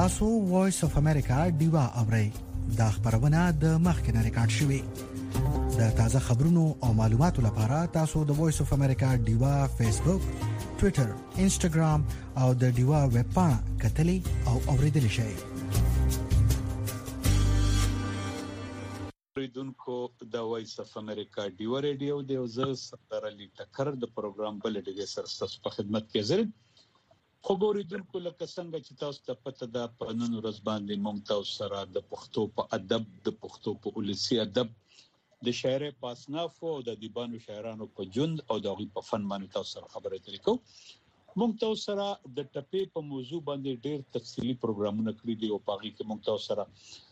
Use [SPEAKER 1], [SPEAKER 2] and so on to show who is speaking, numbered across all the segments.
[SPEAKER 1] تاسو وایس اف امریکا ډیوا اورئ دا خبرونه د مخکنه ریکارډ شوې د تازه خبرونو او معلوماتو لپاره تاسو د وایس اف امریکا ډیوا فیسبوک ټوئیټر انسټاګرام او د ډیوا ویب پاڼه کتلی او اوریدل شئ.
[SPEAKER 2] اوریدونکو د وایس اف امریکا ډیوا ریډیو د وزر سره لیټکر د پروګرام بل ډیګه سره په خدمت کې حاضر. خبرېدونکو لکه څنګه چې تاسو ته پته ده په نن ورځ باندې ممتاز سره د پښتو په ادب د پښتو په ولسی ادب د شاعر پاسناف او د دیبانو شاعرانو په ژوند او د غي په فن باندې تاسو سره خبرې اترې کوو. ممتاز سره د ټپې په موضوع باندې ډېر تفصیلی پروګرامونه کړی دي او پاغي کې ممتاز سره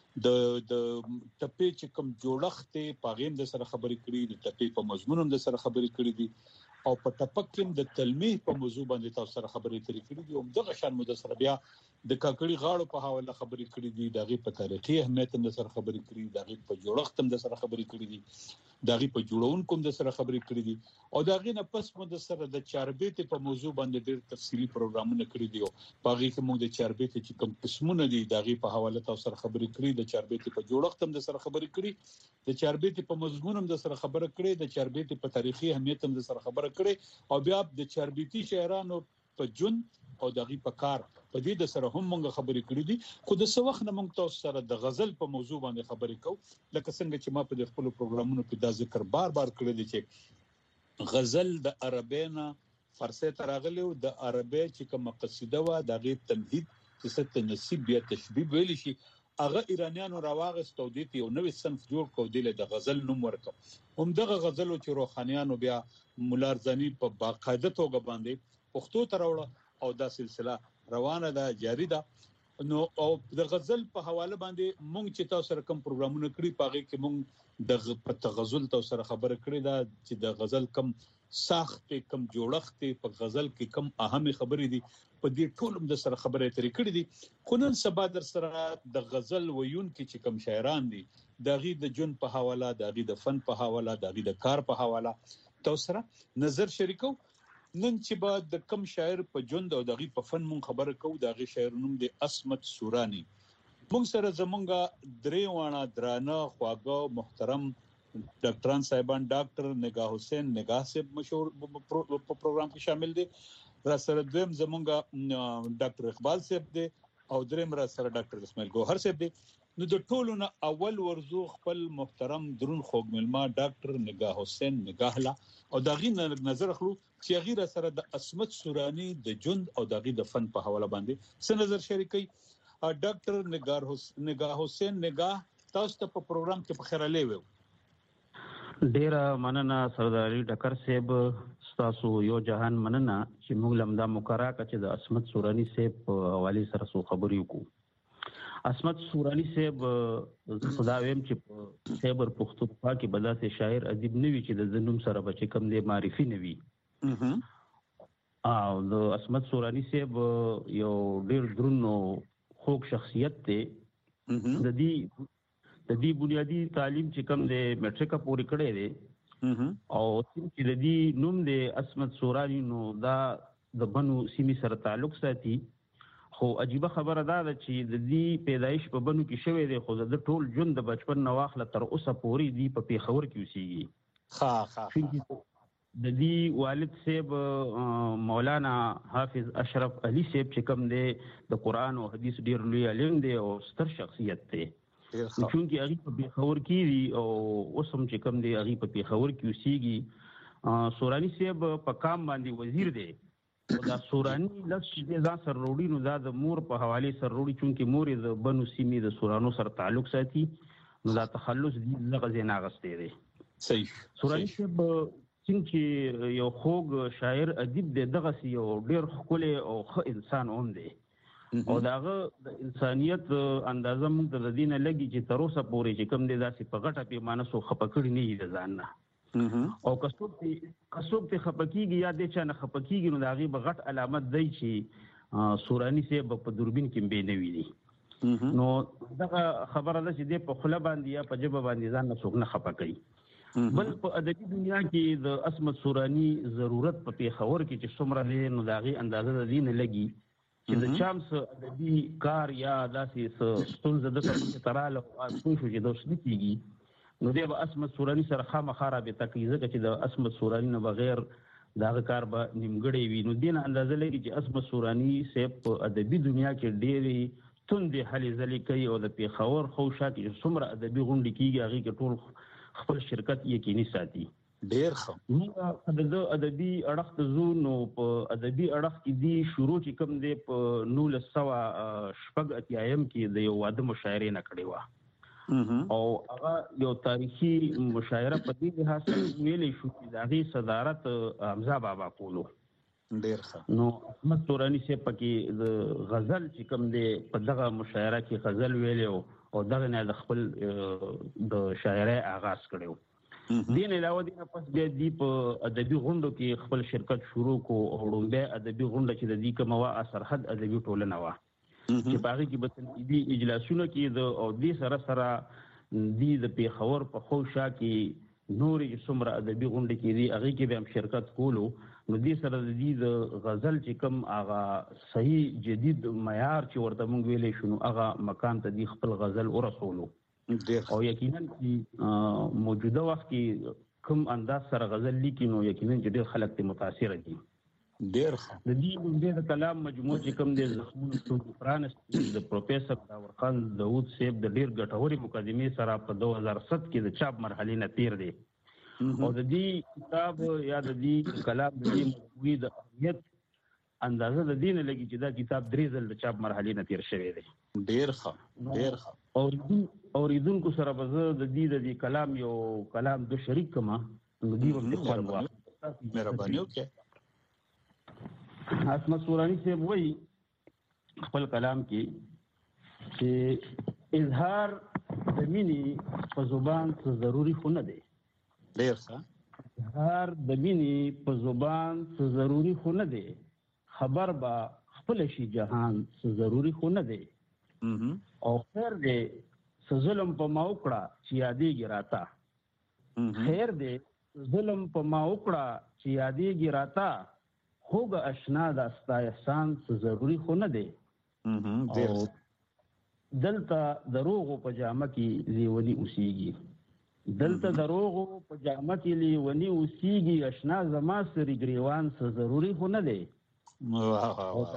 [SPEAKER 2] د ټپې چې کوم جوړښت ته پاغیم د سره خبرې کړې دي، د ټپې په مضمون هم د سره خبرې کړې دي او په تفکیم د تلمیح په موضوع باندې تاسو سره خبرې اترې کړې دي. او دغه شان مو د سره بیا د کاکړي غاړو په حواله خبرې کړې دي، دغه په تاریخي اهمیت هم د سره خبرې کړې دي، دغه په جوړښت هم د سره خبرې کړې دي، دغه په جوړونکو هم د سره خبرې کړې دي او دغه نه پس مو د سره د چاربېت په موضوع باندې ډېر تفصیلی پروګرامونه کړی دي او باغی کې موږ د چاربېت چې کوم قسمونه دي دغه په حواله تاسو سره خبرې کړې، د چاربېت په جوړښت هم د سره خبرې کړې، د چاربېت په مضمون هم د سره خبرې کړې، د چاربېت په تاریخي اهمیت هم د سره خبرې کړې او بیا د چاربېتی شاعرانو په جون او دغه په کار په دې د سره هم موږ خبرې کړې دي. خو د څه وخت نه موږ تاسو سره د غزل په موضوع باندې خبرې کوو، لکه څنګه چې ما په خپل پروګرامونو کې دا ذکر بار کړی دی چې غزل د عربینا فارسی ته راغلی او د عربی چې کوم قصیده و دغه تمهید چې ست نصیب بیا تشبیه ویل شي هغه ایرانیانو راواغست او د یو نوې صنف جوړ کو د غزل نوم ورکو. هم دغه غزل چې روحانيانو بیا مولارزانی په باقاعده توګه باندې پښتو ته راوړه او دا سلسله روانه ده، جاری ده. نو او د غزل په حواله باندې مونږ چې تاسو سره کوم پروګرامونه کړی پاغه کې مونږ د په غزل تاسو سره خبره کړې ده چې د غزل کم ساخت کم جوړښت په غزل کې کم اهم خبرې دي په دې ټول د سره خبره اترې کړې دي. خو نن سبا در سره د غزل ویون کې چې کم شاعران دي دغه د جون په حواله، دغه د فن په حواله، دغه د کار په حواله تاسو سره نظر شریکو. نن چې بعد د کم شاعر په ژوند او دغه په فن مون خبره کوو، دغه شاعر نوم دی عصمت سورانی. مونږ سره زمونږه درې وانه درانه خواږه محترم ډاکټران صاحبان ډاکټر نگاه حسین نگاه صاحب مشهور په پروګرام کې شامل دي، را سره دویم زمونږه ډاکټر اقبال صاحب دی او دریم را سره ډاکټر اسماعیل ګوهر صاحب دی. نو د ټولو نه اول ورزو خپل محترم درون خوږ ملما ډاکټر نگاه حسین نگاه لا او دغه نظر خلو چې غیر سره د عصمت سورانی د جند او دغه د فن په حواله باندې څه نظر شریکي. ډاکټر نگاه حسین نگاه تاسو ته په پروګرام کې په خیر لې وو.
[SPEAKER 3] ډیر مننه سرداري ډکر صاحب، تاسو یو جهان مننه چې موږ لمدا مقرره کړ د عصمت سورانی صاحب په حواله سره سو خبرې وکړو. عصمت سورانی صاحب خدا ویم چې خیبر پختونخوا کې بداسه شاعر ادیب نوي چې د زنوم سره بچ کم دی معرفي نوي. او د عصمت سورانی صاحب یو ډیر درنو خوږ شخصیت ته د دې بنیادی تعلیم چې کم دی میټریک پورې کړی دی او چې د دې نوم دی عصمت سورانی نو دا د بنو سیمې سره تعلق ساتي. خو عجیبه خبره ده چې د دې پیدایش په بنو کې شوی دی، خو د ټول ژوند د بچپن نه واخله تر اوسه پورې دی په پیښور کې اوسېږي. د دې والد صاحب مولانا حافظ اشرف علي صاحب چې کوم دی د قرآن او حدیث ډیر لوی عالم دی او ستر شخصیت دی. چونکه هغه په پیښور کې دی او اوس هم چې کوم دی هغه په پیښور کې اوسېږي. سورانی صاحب په کام باندې وزیر دی او دا سورانی لفظ چې ځان سره وروړي نو دا د مور په حواله سره وروړي، چونکه مور د بنو سیمې د سورانو سره تعلق ساتي نو دا تخلص دی دغه ځای غستې دی.
[SPEAKER 2] صحیح.
[SPEAKER 3] سورانی صاحب څنګه یو خوږ شاعر ادیب دی، دغه یو ډیر ښکلی او ښه انسان هم دی او داغه د انسانیت اندازه موږ د دینه لګي چې تر اوسه پورې چې کم دی داسې په غټه پیمانه سو خپکړی نه دی ځان نه او کڅوب ته خپکیږي یا د چا نه خپکیږي نو داغه بغټ علامت دی چې سورانی صاحب په دوربین کې به نه ویلي. نو دغه خبره ده چې د په خله باندې یا په جبه باندې ځان نه څوک نه خپکړي. بل په ادبي دنیا کې د عصمت سورانی ضرورت په پیښور کې چې څومره دی نو داغه اندازه د دین لګي چې د چامس ادبي کار یا داسې ستونزه د کومه تراله او څه شو چې د اوس نتیږي نو دی به اسمت سوراني سره خامخا رابطه کوي ځکه چې د اسمت سوراني نه بغیر دغه کار به نیمګړی وي. نو دین اندازه لري چې اسمت سوراني صاحب په ادبي دنیا کې ډېرې توندې هلې ځلې کوي او د پېښور خوشا کې څومره ادبي غونډې کېږي هغې کې ټول خپل شرکت یقیني ساتي.
[SPEAKER 2] ډېر ښه.
[SPEAKER 3] موږ د ادبي اړخ ته ځو نو په ادبي اړخ کې دي شروع چې کوم دی په 1986 کې د یو واده مشاعرې نه کړې وه او هغه یو تاریخي مشاعره په دې لحاظ ویلی شو چې د هغې صدارت حمزه بابا کولو.
[SPEAKER 2] ډېر ښه.
[SPEAKER 3] نو احمد توراني صاحب پکې د غزل چې کوم دی په دغه مشاعره کې غزل ویلی او دغه نه د خپل د شاعرۍ آغاز کړی و. دین علاوه دینه پس بیا دی په ادبي غونډو کې خپل شرکت شروع کو او لومبه ادبي غونډه چې د دې کومه وا سرحد ادبي ټولنه وا چې باغی کې به تنقیدي اجلاسونه کې د او دې سره سره د پیښور په خوشا کې نورې څومره ادبي غونډې کې دي هغه کې به هم شرکت کولو. نو دې سره د غزل چې کوم هغه صحیح جدید معیار چې ورته مونږ ویلې شنو هغه مکان ته دی خپل غزل ورسولو او یقینا چې موجوده وخت کې کوم انداز سره غزل لیکي نو یقینا چې ډېر خلک ته متاثر دي.
[SPEAKER 2] ډېر ښه.
[SPEAKER 3] د دې د کلام مجموعه چې کوم د زخمونو فرانس د پروفیسور داور خان داود صاحب د ډېر ګټوري مقدمې سره په 2007 کې د چاپ مرحلې نه تیر دی او د دې کتاب یا د دې کلام د دې مجموعې د اهمیت اندازه د دې نه لګي چې دا کتاب 3 ځل د چاپ مرحلې نه تیر شوی دی.
[SPEAKER 2] ډېر ښه. ډېر ښه.
[SPEAKER 3] اوریدونکو سره به زه د دې کلام یو کلام د شریک کما نو دی هم خوان وا
[SPEAKER 2] مهرباني وکړه.
[SPEAKER 3] اسمت سوراني صاحب وایي خپل کلام کې چې اظهار د مینې په زبان څه ضروري خو نه دی.
[SPEAKER 2] ډېر ښه.
[SPEAKER 3] اظهار د مینې په زبان څه ضروري خو نه دی خبر با خپل شي جهان څه ضروري خو نه دی او خیر دی څه ظلم په ما وکړه چې یادېږي راته خیر دی ظلم په ما وکړه چې یادېږي راته خوږه اشنا دا ستا احسان څه ضروري خو نه دی او دلته دروغو په جامه کې لیونی اوسېږي دلته دروغو په جامه کې لیونی اوسېږي اشنا زما سرې ګریوان څه ضروري خو نه دی او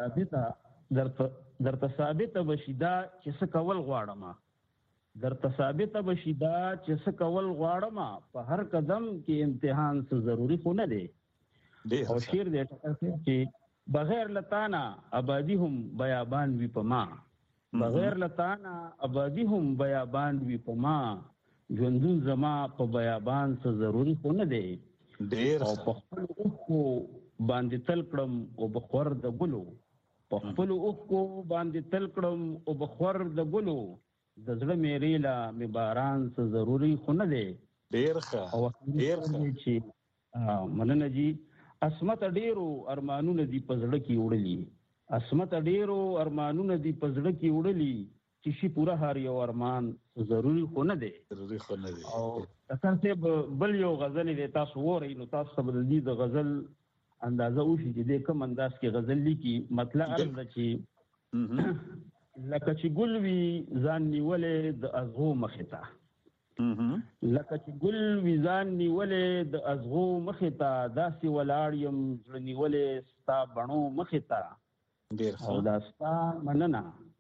[SPEAKER 3] درته ثابته بشي دا چې څه کول غواړم درته ثابته بشي دا چې څه کول غواړم په هر قدم کې امتحان څه ضروري خو نه دی او شعر دی چې بغیر لتانا آبادی هم بیابان وی په ما بغیر لتانا آبادی هم بیابان وی په ما ژوندون زما په بیابان څه ضروري خو نه دی
[SPEAKER 2] ډېر
[SPEAKER 3] او په خپل اوښکو باندې تل کړم او بخور د ګلو په خپل اوښکو باندې تل کړم او بخور د ګلو د زړه مې ریلا مې باران څه ضروري خو نه دی.
[SPEAKER 2] ډېر ښه. ډېر ښه.
[SPEAKER 3] چې مننه جی اسمت ډېرو ارمانونه دي په زړه کې وړلي اسمت ډېرو ارمانونه دي په زړه کې وړلي چې شي پوره هر یو ارمان ضروري خو نه دی.
[SPEAKER 2] ضروري خو نه دی.
[SPEAKER 3] او ډاکټر صاحب بل یو غزل دی تاسو وورئ نو تاسو ته د دې د غزل اندازه وشي چې د کوم انداز کې غزل لیکي مطلب عرض ده چې لکه چې ګل وي ځان نیولې د ازغو مخې ته لکه چې ګل وي ځان نیولې د ازغو مخې ته داسې ولاړ یم زړه نیولې ستا بڼو مخې ته او دا ستا مننه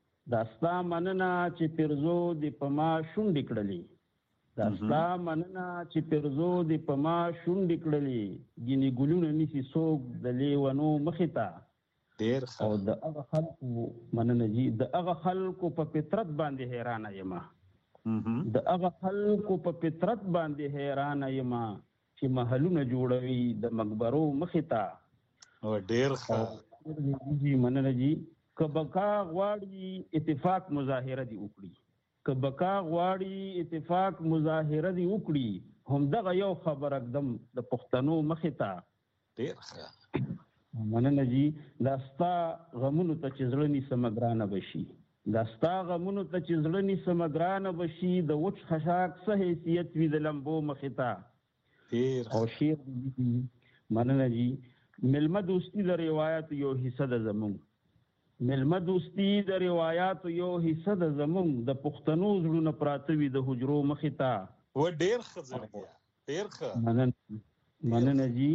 [SPEAKER 3] چې پیرزو دې په ما شونډې کړلې دا ستا مننه چې پیرزو دې په ما شونډې کړلې ګینې ګلونه نیسي څوک د لیونو مخې ته او د هغه خلکو مننه جی د هغه خلکو په فطرت باندې حیرانه یم د هغه خلکو په فطرت باندې حیرانه یم چې محلونه جوړوي د مقبرو مخې ته
[SPEAKER 2] او ډېر ښه
[SPEAKER 3] جی مننه جی که بقا غواړي اتفاق مظاهره دی وکړي که بقا غواړي اتفاق مظاهره دی وکړي هم دغه یو خبر اقدم د پښتنو مخې ته
[SPEAKER 2] ډېر ښه
[SPEAKER 3] مننه جی دا ستا غمونو ته چې زړه نیسمه ګرانه بشي دا ستا غمونو ته چې زړه نیسمه ګرانه بشي د وچ خشاک څه حیثیت وي د لمبو مخې ته او شعر مننه جی ملمه دوستي د روایت یو حصه ده زمونږ ملمه دوستي د روایتو یو حصہ د زمونږ د پښتنو زړونه پراته وي د حجرو مخې ته
[SPEAKER 2] و ډیر ښه ډیر ښه
[SPEAKER 3] مننه جی.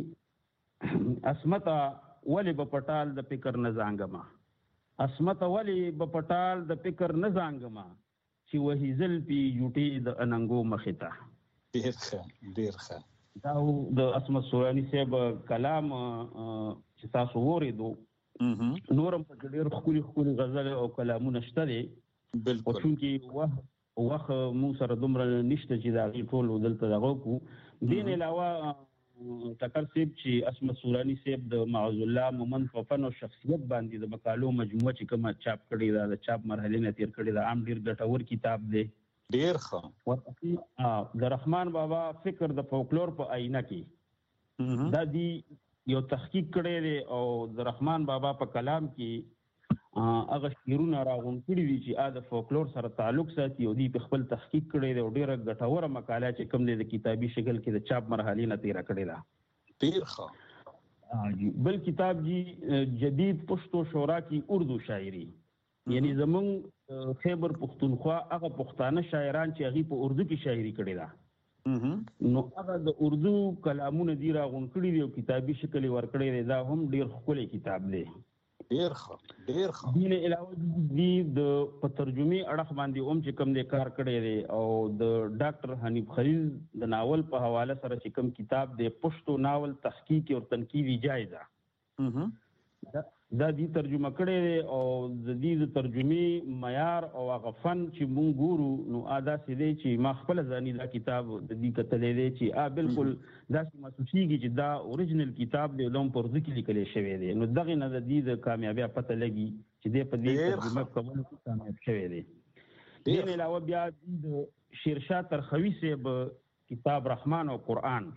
[SPEAKER 3] اسمته ولی په پټال د فکر نه زانګما، اسمته ولی په پټال د فکر نه زانګما، چې وهي زل پی یوټي د اننګو مخې ته.
[SPEAKER 2] ډیر ښه
[SPEAKER 3] دا د اسمت سورانی صاحب کلام چې تاسو وریدو نورم په ډېر ښکلي غزل او کلامونه شته دي.
[SPEAKER 2] بالکل
[SPEAKER 3] چونکې وخت مو سره دومره نشته چې دا غي ټول دلته دغه کو. دین علاوه ټکر صاحب چې اسمت سورانی صاحب د معاذ الله مومند په فن او شخصیت باندې د مقالو مجموعه چې کومه چاپ کړې ده د چاپ مرحله نه تیر کړې ده، عام ډیر ګټور کتاب دی.
[SPEAKER 2] ډیر ښه.
[SPEAKER 3] د رحمان بابا فکر د فولکلور په آینه کې دا دی یو تحقیق کړی دی او د رحمان بابا په کلام کې هغه شعرونه راغون کړي دي چې د فولکلور سره تعلق ساتي او دی په خپل تحقیق کړی دی او ډیره ګټوره مقاله چې کوم دی د کتابي شکل کې د چاپ مرحله نه تیر کړی ده.
[SPEAKER 2] ډیر ښه.
[SPEAKER 3] بل کتاب جی جدید پښتو شورا کی اردو شاعری، یعنی زمونږ خیبر پختونخوا هغه پښتانه شاعران چې هغه په اردو کې شاعری کړی ده نو هغه د اردو کلامونه دی راغون کړي دي او کتابي شکل ورکړی دی. دا هم ډیر ښکلی کتاب دی.
[SPEAKER 2] ډیر ښه.
[SPEAKER 3] دین علاوه دی د په ترجمه اړه باندې هم چې کوم دی کار کړی دی او د ډاکټر حنیف خلیل د ناول په حواله سره چې کوم کتاب دی پښتو ناول تحقیق او تنقیدی جایزه دا دی ترجمه کړی دی او د دې د ترجمه معیار او هغه فن چې مونږ ګورو نو ادا سي دی چې ما خپل ځاني دا کتاب د دې کتلې دی چې بالکل داسې محسوسيږي چې دا اوریجنل کتاب دی لوم پر ځکه لیکل شوی دی. نو دغه نه د دې د کامیابی پته لګي چې د په دې ترجمه کولو کې کامیاب شوی دی. دین علاوه بیا د شیرشاه ترخوی صاحب کتاب رحمان او قرآن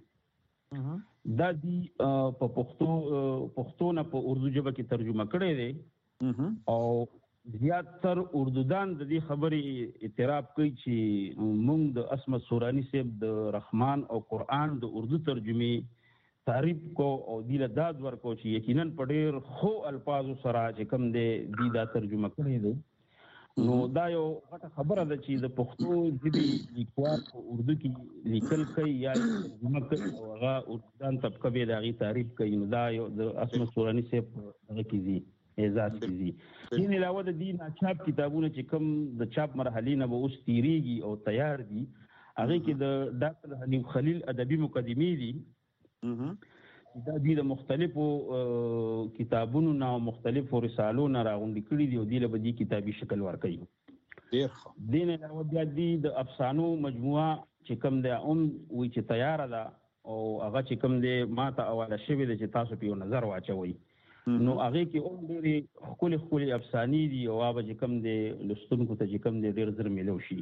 [SPEAKER 3] دا دی په پښتو نه په اردو ژبه کې ترجمه کړی دی او زیاتر اردودان د دې خبرې اعتراف کوي چې موږ د اسمت سورانی صاحب د رحمان او قرآن د اردو ترجمه تعریف کو او دی له داد ورکو چې یقینا په ډېر خو الفاظو سره چې کوم دی دا ترجمه کړی دی. نو دا یو غټه خبره ده چې د پښتو ژبې لیکوال په اردو کې لیکل کوي یا ترجمه کوي او هغه اردوګان طبقه به د هغې تعریف کوي. نو دا یو د اسمت سوراني صاحب دغه کې دي اعزاز کې دي. دین علاوه د دې ناچاپ کتابونه چې کوم د چاپ مرحلې نه به اوس تیریږي او تیار دي هغې کې د ډاکټر حنیف خلیل ادبي مقدمې دي. دا د مختلفو کتابونو نه او مختلفو رسالو نه راغونډې کړي دي او دی له به دې کتابي شکل ورکوي. دین علاوه بیا د افسانو مجموعه چې کوم دی هم وایي چې تیاره ده او هغه چې کوم دی ما ته حواله شوې ده چې تاسو په یو نظر واچوئ. نو هغې کې هم ډېرې ښکلې افسانې دي او هغه چې کوم دی لوستونکو ته چې کوم دی ډېر زر میلو شي.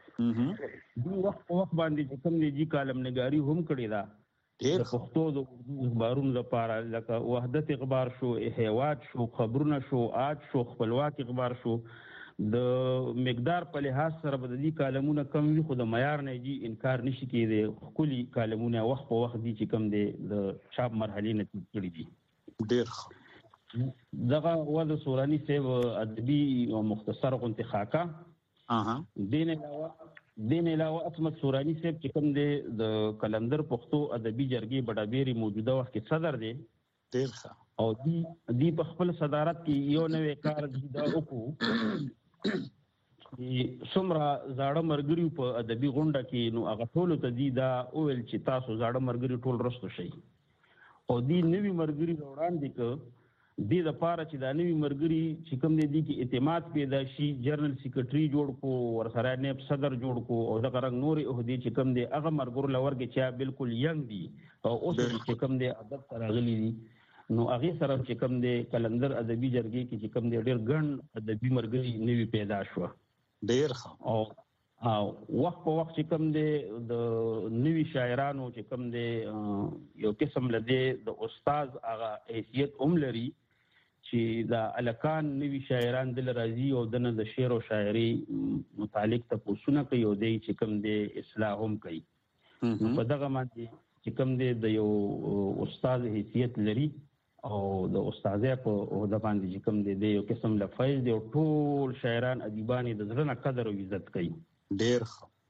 [SPEAKER 3] دوی وخت په وخت باندې چې کوم دی کالم نګاري هم کړې ده د پښتو د اردو اخبارونو لپاره، لکه وحدت اخبار شو، احواد شو، خبرونه شو، آج شو، خپلواک اخبار شو. د مقدار په لحاظ سره به د دې کالمونه کم وي خو د معیار نه جي انکار نشي کېدی. ښکلي کالمونه وخت په وخت دي چې کوم دی د چاپ مرحلې نه تېر کړي دي.
[SPEAKER 2] ډېر ښه.
[SPEAKER 3] دغه وه د سوراني صاحب ادبي او مختصر غوندې خاکه. دین علاوه اسمت سورانی صاحب چې کوم دی د کلندر پښتو ادبي جرګې بډابېري موجوده وخت کې صدر دی.
[SPEAKER 2] ډېر ښه.
[SPEAKER 3] او دی په خپل صدارت کې یو نوی کار دا وکړو چې څومره زاړه ملګري په ادبي غونډه کې نو هغه ټولو ته دی دا وویل چې تاسو زاړه ملګري ټول رستو شئ او دی نوي ملګري وړاندې کړه دې دپاره چې دا نوي ملګري چې کوم دی کې اعتماد پیدا شي. جنرال سیکرټري جوړ کو، ورسره نیب صدر جوړ کو او دغه رنګ نورې عهدې چې کوم دی هغه ملګرو له ورګې چې بالکل ینګ دي او اوس چې کوم دی ادب ته راغلي دي نو هغې سره چې کوم دی کلندر ادبي جرګې کې چې کوم دی ډېر ګڼ ادبي ملګري نوي پیدا شوه.
[SPEAKER 2] ډېر ښه.
[SPEAKER 3] او وخت په وخت چې کوم دی د نوي شاعرانو چې کوم دی یو قسم له دی د استاد هغه حیثیت هم لري چې دا الکان نوي شاعران دل راځي او دنه د شعر او شاعري متعلق تپوسونه کوي او دی چې کوم دی اصلاح هم کوي. په دغه باندې چې کوم دی د یو استاد حیثیت لري او د استادې په عہده باندې چې کوم دی یو قسم له فیض دی او ټول شاعران ادیبان د زړه نه قدر او عزت کوي.
[SPEAKER 2] ډیر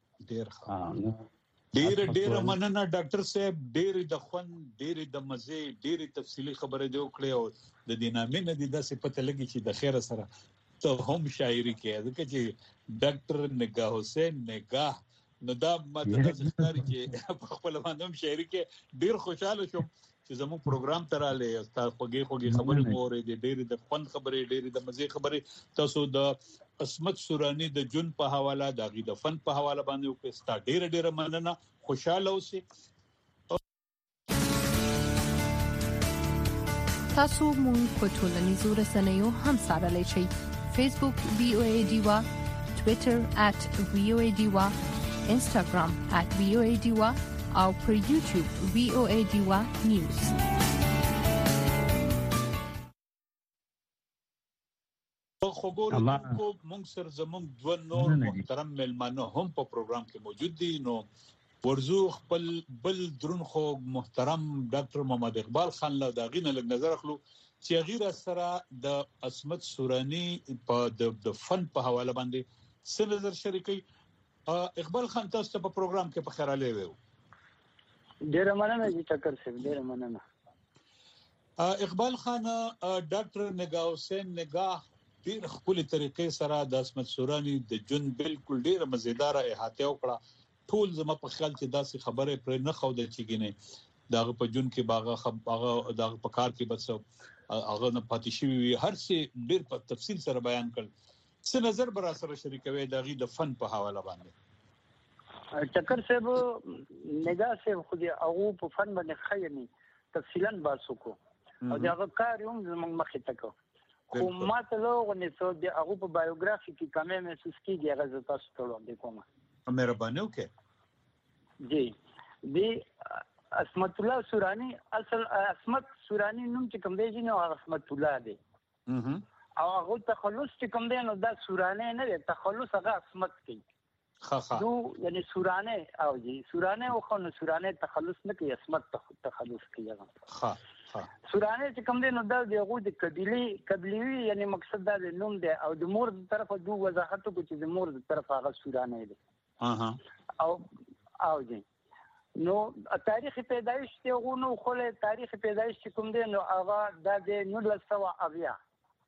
[SPEAKER 2] مننه ډاکټر صاحب، ډیر د خوند، ډیر د مزه، ډیر تفصیلی خبره دی وکړې او د دینامې نه د داسې پته لګی چې د خیر سره ته هم شاعري کې ځکه چې ډاکټر نگاه حسین نگاه نو دا ماته د ښکاری چې په خپل باندې هم شاعري کې ډیر خوشاله شوم چې زموږ پروګرام تراله استاد خوږی خبرې مورې دي، ډېر د خوند خبرې، ډېر د مزه خبرې. تاسو د عصمت سورانی د جون په حواله، د غي د فن په حواله باندې وکړه. ستا ډېر مننه، خوشاله اوسئ.
[SPEAKER 4] تاسو مونږ په ټولنیزو رسنیو هم څارلی شئ. فیسبوک VOA ډیوا، ټویټر @VOA ډیوا، انستګرام @VOA ډیوا او پر یوټیوب VOA ډیوا نیوز.
[SPEAKER 2] خبرو موږ سره زموږ دوه نور محترم ملمانه هم په پروګرام کې موجود دي. نو ورزو خپل بل درون خو محترم ډاکټر محمد اقبال خان له داغینه لږ نظر اخلو چې غیر سره د عصمت سورانی په د فن په حواله باندې څه نظر شریکي. اقبال خان تاسو په پروګرام کې په خیراله وو.
[SPEAKER 5] ډیر مننه چې ټکر سره ډیر مننه.
[SPEAKER 2] اقبال خان ډاکټر نگاه حسین نگاه ډیر خپل طریقې سره د عصمت سورانی د جون بالکل ډیر مزیدار احاطه وکړه. ټول زما په خیال کې داسې خبره پر نه خو د چګینه داغه په جون کې باغه داغه په کار کې بس هغه نه پاتې شي. هر څه ډیر په تفصیل سره بیان کړ. څه نظر برا سره شریکوي داغي د فن په حواله باندې؟
[SPEAKER 5] ټکر صاحب نگاه صاحب خو دې هغه په فن باندې خیمه تفصیلا باسو کو او دا کار یوم زموږ مخې تکو خو ما ته لوغنه سو دې هغه په بایوګرافي کې کمه محسوس کیږي. هغه تاسو ته وړاندې کوم.
[SPEAKER 2] مهرباني وکړئ.
[SPEAKER 5] جی دی عصمت الله سورانی اصل عصمت سورانی نوم چې کوم دی نو عصمت الله دی او هغه تخلص چې کوم دی نو دا سورانه نه دی، تخلص هغه عصمت کوي. دو یعنی سورانه او جی سورانه او خو سورانه تخلص نه کوي، عصمت تخلص کوي. سورانه چې کوم دی نو دا دغه د قبيلي یعنی مقصد دا نوم دی او د مور طرفه دو وضاحت کو چې د مور طرفه هغه سورانه دی. او جی نو تاریخ پیدایش ته غونو خله تاریخ پیدایش کوم دی نو هغه د 1980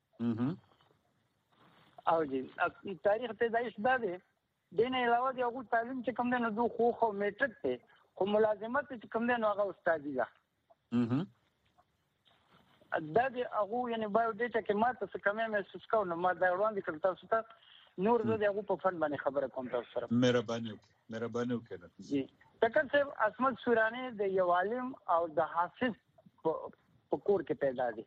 [SPEAKER 5] او جی تاریخ پیدایش دا دی. دینه علاوه دی هغه تعلیم چې کوم دی نو دو خو میټرک ته خو ملازمت چې کوم دی نو هغه استادی ده. دا دی هغه یعنی بایو ډیټا کې ماته څه کمه محسوس کوم نو ما دا وړاندې کړ تاسو ته نور زه دغه په فن باندې خبره کوم تاسو سره.
[SPEAKER 2] مهرباني وکړئ.
[SPEAKER 5] جی ټکر صاحب عصمت سورانی د یو عالم او د حافظ په کور کې پیدا دی.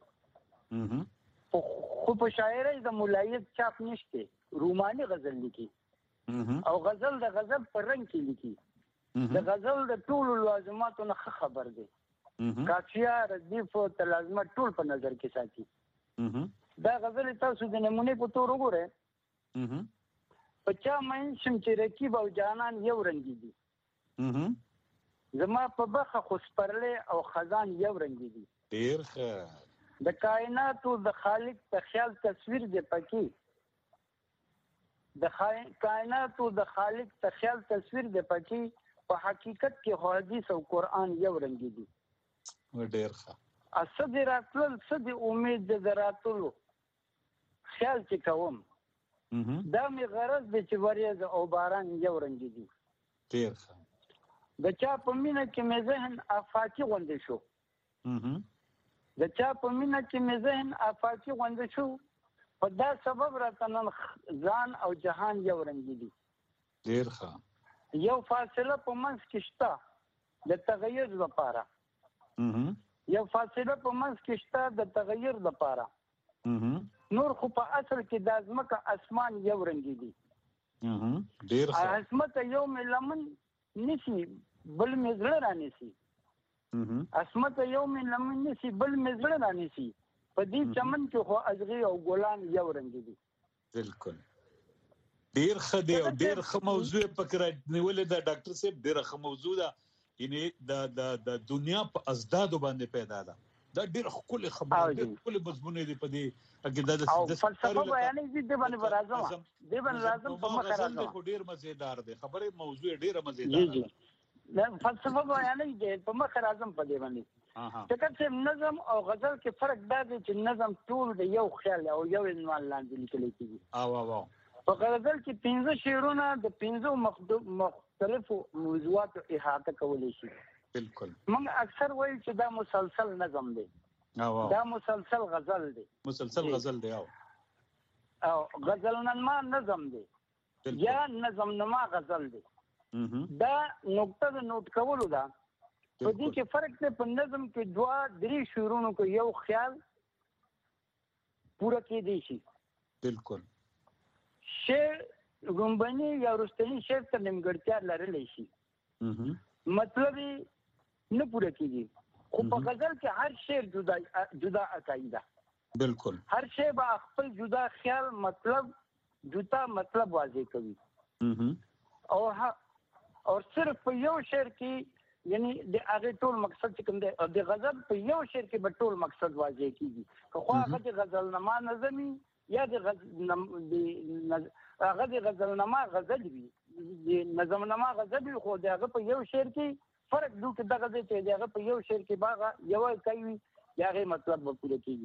[SPEAKER 5] خو په شاعرۍ د مولایت چاپ نشته. روماني غزل لیکي او غزل د غزل پر رنگ کې لیکي. د غزل د ټول لازماتو نه خبر دی. کافیه ردیف او تلازمات ټول په نظر کې ساتي. دا غزل تاسو د نمونه په تور وګورئ. پچا مین شم چې رکیب او جانان یو رنگي دي. زما په بخه خو سپرلې او خزان یو رنگي دي.
[SPEAKER 2] ډیر ښه.
[SPEAKER 5] د کائناتو د خالق د خیال تصویر دی پکې. د کائناتو د خالق د خیال تصویر دی پکې. په حقیقت کې حدیث او قرآن یو رنگي دي.
[SPEAKER 2] ډیر ښه.
[SPEAKER 5] اسد راتل صد امید د راتلو خیال چې کوم دا می غرض د چې وریځ او باران یو رنگي دي.
[SPEAKER 2] ډیر ښه.
[SPEAKER 5] د چا په مینه کې مې ذهن افاقي غونډې شو. د چا په مینه کې مې ذهن افاقي غونډې شو. په دا سبب راته نن ځان او جهان یو رنگي دي.
[SPEAKER 2] ډیر ښه.
[SPEAKER 5] یو فاصله په منځ کې شته د تغیر لپاره. یو فاصله په منځ کې شته د تغیر لپاره. نور خو په اصل کې د ازمکه اسمان یو رنگي دي.
[SPEAKER 2] ډیر ښه.
[SPEAKER 5] عصمت یو ملمن نسی بل مزړه رانیسی. عصمت یو ملمن نسی بل مزړه رانیسی. په دې چمن کې خو ازغي او ګلان یو رنگي دي.
[SPEAKER 2] بالکل. ډیر ښه دی او ډیر ښه موضوع پکې نیولې ده ډاکټر صاحب. ډیر ښه موضوع ده. یعنی د دنیا په ازدادو باندې پیدا ده. دا ډېر خپل خبره ده خپل مضمون دی په دې اګه د
[SPEAKER 5] فلسفه بیانې دي باندې راځم دی باندې راځم په مخه راځم
[SPEAKER 2] ډېر مزیدار دی خبره موضوع ډېره مزیدار ده
[SPEAKER 5] دا فلسفه بیانې دي په مخه راځم په دې باندې چې نظم او غزل کې فرق دا دی چې نظم ټول د یو خیال او یو عنوان لاندې لیکل کېږي په غزل کې 15 شعرونه د 15 مختلفو موضوعاتو احاطه کولی شي
[SPEAKER 2] بالکل
[SPEAKER 5] موږ اکثر وایو چې دا مسلسل نظم دی دا مسلسل غزل دی او غزل نما نظم دی یا نظم نما غزل دی دا نقطه د نوٹ کولو دا په دې کې فرق دی په نظم کې 2-3 شعرونو کې یو خیال پوره کېدی شي
[SPEAKER 2] بالکل
[SPEAKER 5] شعر غنبني یا رستنی شعر ته نیمګړتیا لرلی شي مطلب نه پوره کېږي خو په غزل کې هر شعر جدا عقاید
[SPEAKER 2] بالکل
[SPEAKER 5] هر شی با خپل جدا خیال مطلب جدا مطلب واضح کوي او صرف په یو شعر کې یعنی د هغه ټول مقصد کوم دی او د غزل په یو شعر کې به ټول مقصد واضح کیږي خو هغه د غزل نما نظمی یا د غزل نما غزل وي د نظم نما غزل خو دغه په یو شعر کې فرق دوی کې دغه چې دغه په یو شعر کې باغ یو کوي یاغه مطلب به پوره کیږي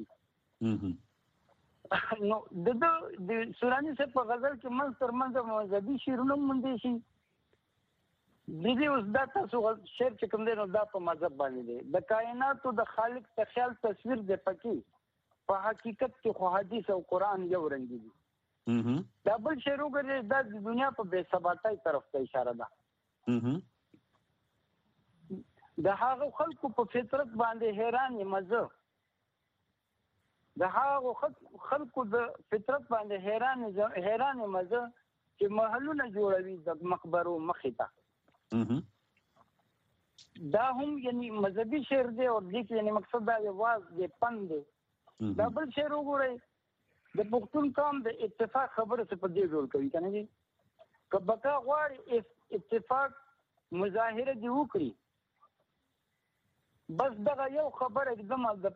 [SPEAKER 5] نو د سورانی سے په غزل کې منځ تر منځ مذهبي شعرونه مونږ شي د دې اوس دا تاسو شعر چې کوم دی نو دا په مذهب باندې دی د کائناتو د خالق تخیل تصویر د پکی په حقیقت کې خو حدیث او قران یو رنګ دي دا بل شعر وګورئ دا د دنیا په بے ثباتۍ طرف ته اشاره ده د هغه خلکو په فطرت باندې حیران مزه د هغه خلکو د فطرت باندې حیران مزه چې محلونه جوړوي د مقبرو مخې ته دا هم یعنی مذهبي شعر دی او دې کې یعنی مقصد دا واز دی پند دی دا بل شعر وګورئ د پښتون قوم د اتفاق خبره څه په دې جوړ کوي کنه جی کبکا غواړي اتفاق مظاهره دی وکړي بس دغه یو خبر एकदम د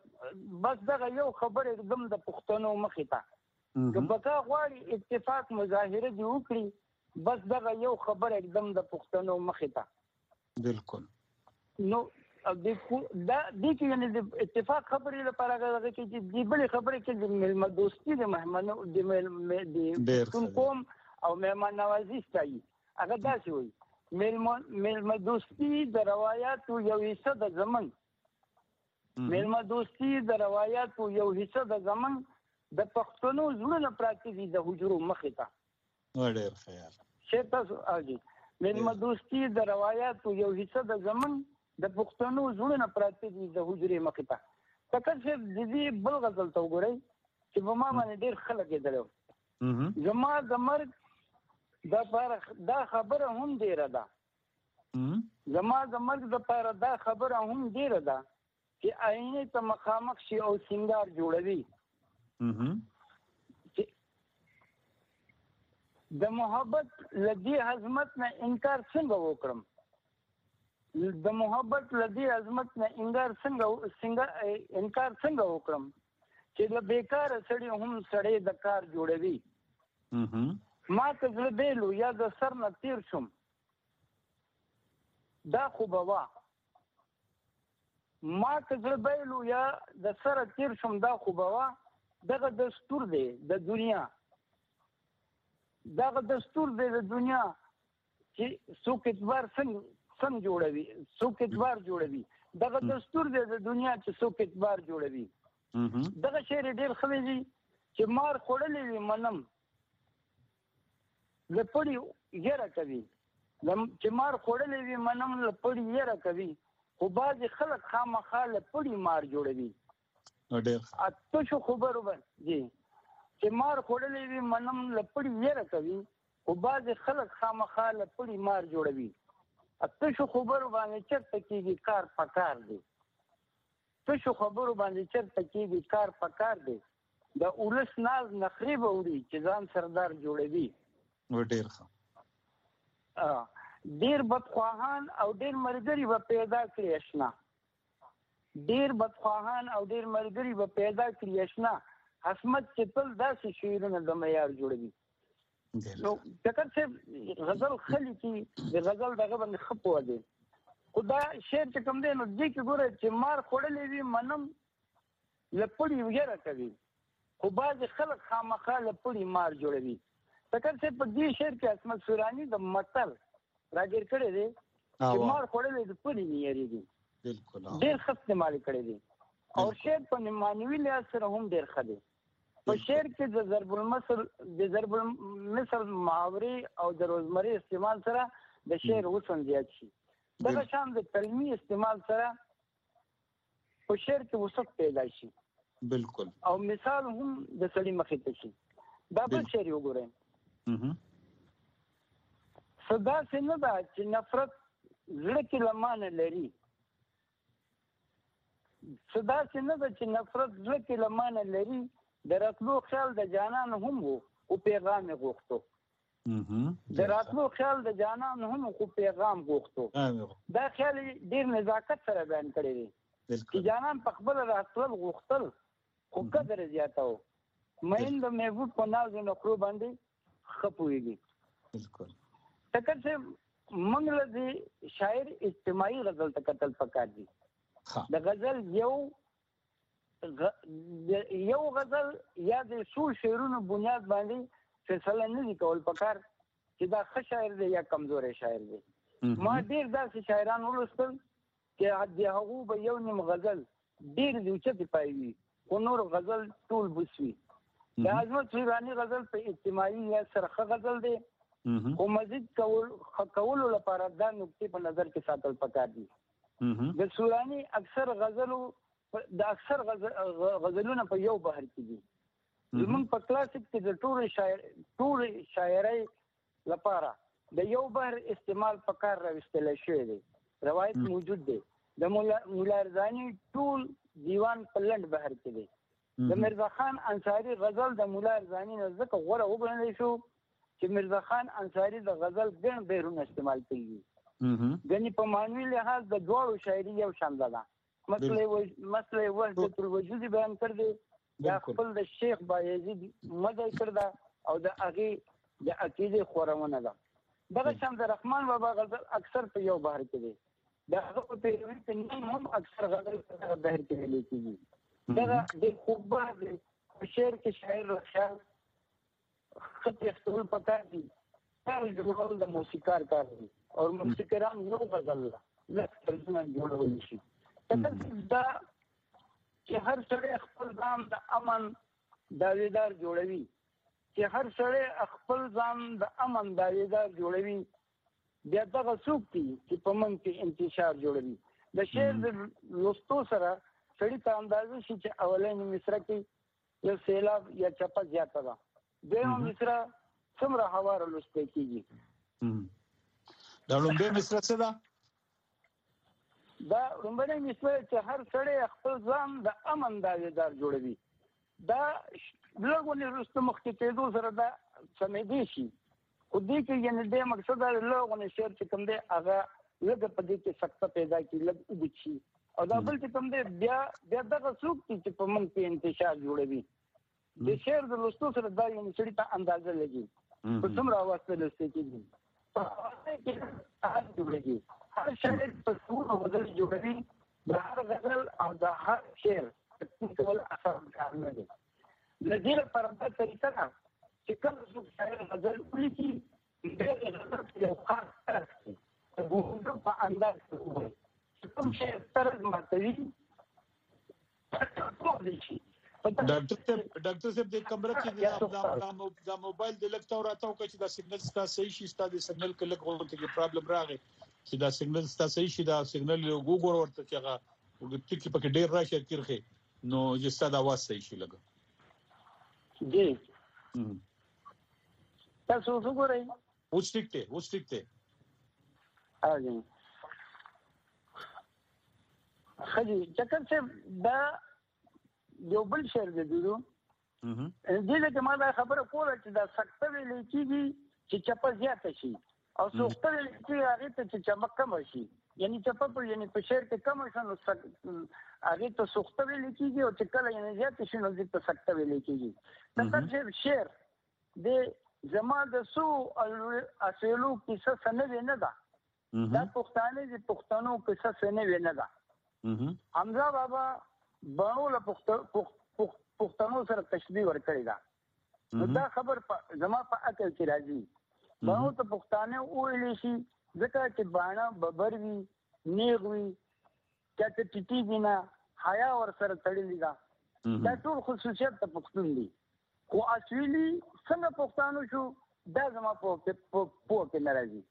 [SPEAKER 5] پښتنو مخې ته کبکا غواړي اتفاق مظاهره دی وکړي بس دغه یو خبر एकदम د پښتنو مخې ته
[SPEAKER 2] بالکل
[SPEAKER 5] نو د کې یعنی د اتفاق خبرې لپاره هغه کې چې د بل خبرې کې د ملما دوستي د مهمنو د قوم او مهمان نوازي ستایي هغه داسې وي ملما دوستي د روایتو یو حصہ د زمن ملما دوستي د روایتو یو حصہ د زمن د پښتنو زړه پراته دي د حجرو مخې ته
[SPEAKER 2] ډېر خیال
[SPEAKER 5] شته اږي ملما دوستي د روایتو یو حصہ د زمن د پښتنو زړه پراته دي د حجرې مخې ته تکر چې د دې بل غزل ته وګورئ چې په ما باندې ډېر خلک یې زما د مرګ دا خبره هم ډیره ده زما د مرګ د پاره دا خبره هم ډیره ده چې آینه ته مخامخ شي او سنگار جوړوي د محبت لدی عظمت نه انکار څنګه وکړم د محبت لدی عظمت نه انکار څنګه وکړم چې د بیکار سړی هم سړی د کار جوړوي ما ته زړه بیلو یا د سر نه تیر شم دا خو به وا ما ته زړه بیلو یا د سر تیر شم دا خو به وا دغه دستور دی د دنیا چې څوک اعتبار څنګه جوړوي دغه دستور دی د دنیا چې څوک اعتبار جوړوي دغه شعر ډېر ښه دی چې مار خوړلې وي منم لپړی یره کوي چې مار خوړلې وي منم لپړی یره کوي خو بعضې خلک خامخا لپړی مار جوړوي اته شو خبرو باندې چې مار خوړلې وي منم لپړی یره کوي خو بعضې خلک خامخا لپړی مار جوړوي اته شو خبرو باندې چرته کېږي کار پکار دی د اولس ناز نخرې به وړي چې ځان سردار جوړوي
[SPEAKER 2] ډېر ښه
[SPEAKER 5] ډېر بدخواهان او ډېر ملګري به پیدا کړي اشنا ډیر بدخواهان او ډیر ملګری به پیدا کړي اشنا عصمت چې تل داسې شعرونه د معیار جوړوي نو ټکر چې غزل خلی کې د غزل دغه باندې خپو دی خدا شعر چې کوم دی نو دې کې ګوره چې مار خوړلې وي منم لپړي وګره کوي خو باز خلک خامخا لپړي مار جوړوي ټکر چې په دې شعر کې عصمت سوراني د متل راګر کړی دی چې مار خوړلې د پړي نه یریږي بالکل ډېر ښه استعمال کړی دی او شعر په معنوي لحاظ سره هم ډېر ښه دی په شعر کې د ضرب المثل محاورې او د روزمرې استعمال سره د شعر حسن زیات شي دغه شان د کلمي استعمال سره په شعر کې وسعت پیدا شي بالکل او مثال هم د سړي مخې ته شي دا بل شعر وګورئ صدا سے نه ده چې نفرت زړه کې لمانه لري صدا سے نه ده چې نفرت زړه کې لمانه لري د راتلو خیال د جانان هم وو او پیغام غوښتو د راتلو خیال د جانان هم خو پیغام غوښتو دا خیال ډیر نزاکت سره بیان کړی دی چې جانان په خپل راتلو غوښتل خو قدر زیاته و مین د محبوب په ناز نخرو باندې خپويږي بالکل تکر چې منګل دي شاعر اجتماعي غزل تکتل پکار دي د غزل یو غزل یا د څو شعرونو بنیاد باندې فیصله نه کول پکار چې دا ښه شاعر دی یا کمزوري شاعر دی ما ډیر داسې شاعران ولوستل چې د هغه به یو نیم غزل ډیر د اوچتې پایوي خو نور غزل ټول بوسوي د عظمت سوراني غزل په اجتماعي یا سرخه غزل دی خو مزید کولو لپاره دا نکتې په نظر کې ساتل پکار دي د سوراني اکثر غزلونه په یو بحر کې دي زمونږ په کلاسیک کې د ټول شاعرۍ لپاره د یو بحر استعمال پکار راوستل شوی دی روایت موجود دی د مولا رضانی ټول دیوان په لنډ بحر کې دی د مرزا خان انصاری غزل د مولا رضانی نه ځکه غوره وګڼل شو چې مرزا خان انصاری د غزل ګڼ بیرون استعمال کوي غني په معنوي لحاظ د دوړو شاعري یو شان ده مسله وحدت الوجود بیان کړ دی دا خپل د شیخ بایزید مدعي کړ دا او د هغه د عقیده خورونه ده دغه شان د رحمان بابا غزل اکثر په یو بحر کې دی دا هغه په پیروي کې هم اکثر غزل په بحر کې لیکي دغه د خوبه د شعر کې شاعر خیال خط اختول پکار دي هر جوړول د موسیقار کار دي او موسیقاران یو غزل لکه ترجمه جوړول شي دا چې هر سړی خپل ځان د امن داویدار جوړوي چې هر سړی خپل ځان د امن داویدار جوړوي بیا دغه څوک دي چې په من کې انتشار جوړوي د شعر د لوستو سره سړی ته اندازه شي چې اولنی مصره کې یو سیلاب یا چپه زیاته ده دویم مصره څومره هواره لوستل کېږي
[SPEAKER 2] دا لومبه مصره څه ده
[SPEAKER 5] دا لومبه مصره چې هر سړی خپل ځان د امن داویدار جوړوي دا لږونه وروسته مخکې کېدو سره دا سمېدی شي خو دې کې یعنې دې مقصد دا لږونه شعر چې کوم دی هغه لږ په دې کې سخته پیدا کړي لږ اوږد شي او دا بل چې کوم دی بیا دغه څوک دي چې په موږ کې انتشار جوړوي د شعر د لوستو سره دا یعنې سړي ته اندازه لګي په څومره اواز ته لوستل کېږي په هغه کې جوړېږي هر شاعر په څو غزل جوړوي د هر غزل او د هر شعر ټول اثر کار نه دی د دې لپاره دا طریقه ده چې کوم څوک شاعر غزل ولیکي د غزل یو خاص طرز دی د ګوهر په انداز کې وایي کوم شی طرز ماتوي
[SPEAKER 2] ډاکټر صاحب د کمره کې د موبایل د لکټور راټاو کې چې دا سیګنل ستا صحیح شي ستا د سیګنل کې لږ ورته کې پرابلم راغی چې دا سیګنل ستا صحیح شي دا سیګنل یو ګوګور ورته چې هغه ټکی پکې ډیر راشي کړخه نو چې ستا د आवाज صحیح شي لګا
[SPEAKER 5] جی تاسو وګورئ
[SPEAKER 2] اوس ټیک ته
[SPEAKER 5] اځي خدي چکر چې دا یو بل شعر دی دو دې کې ما دا خبره کوله چې دا سخته ویل کېږي چې چپه زیاته شي او سوخته ویل کېږي هغه ته چې چمک کم شي یعنی چپه یعنی په شعر کې کم شنو هغه ته سخته ویل کېږي او چې کله یعنی زیات شنو دې ته سخته ویل کېږي تکر شعر د زما د سو اصلو کیسه سند نه ده دا پښتانه دي پښتنو کیسه سند نه ده حمزه بابا بڼو له پښتنو سره تشبیه ورکړی دا دا خبر زما په عقل کې راځي بڼو ته پښتانه ویل شي ځکه چې باڼه ببر وي نیغ وي چاته ټیټي بنا حیا ور سره تړلې ده دا ټول خصوصیت د پښتون دي خو اصلي څنګه پښتانه شو دا زما په کې ناراضي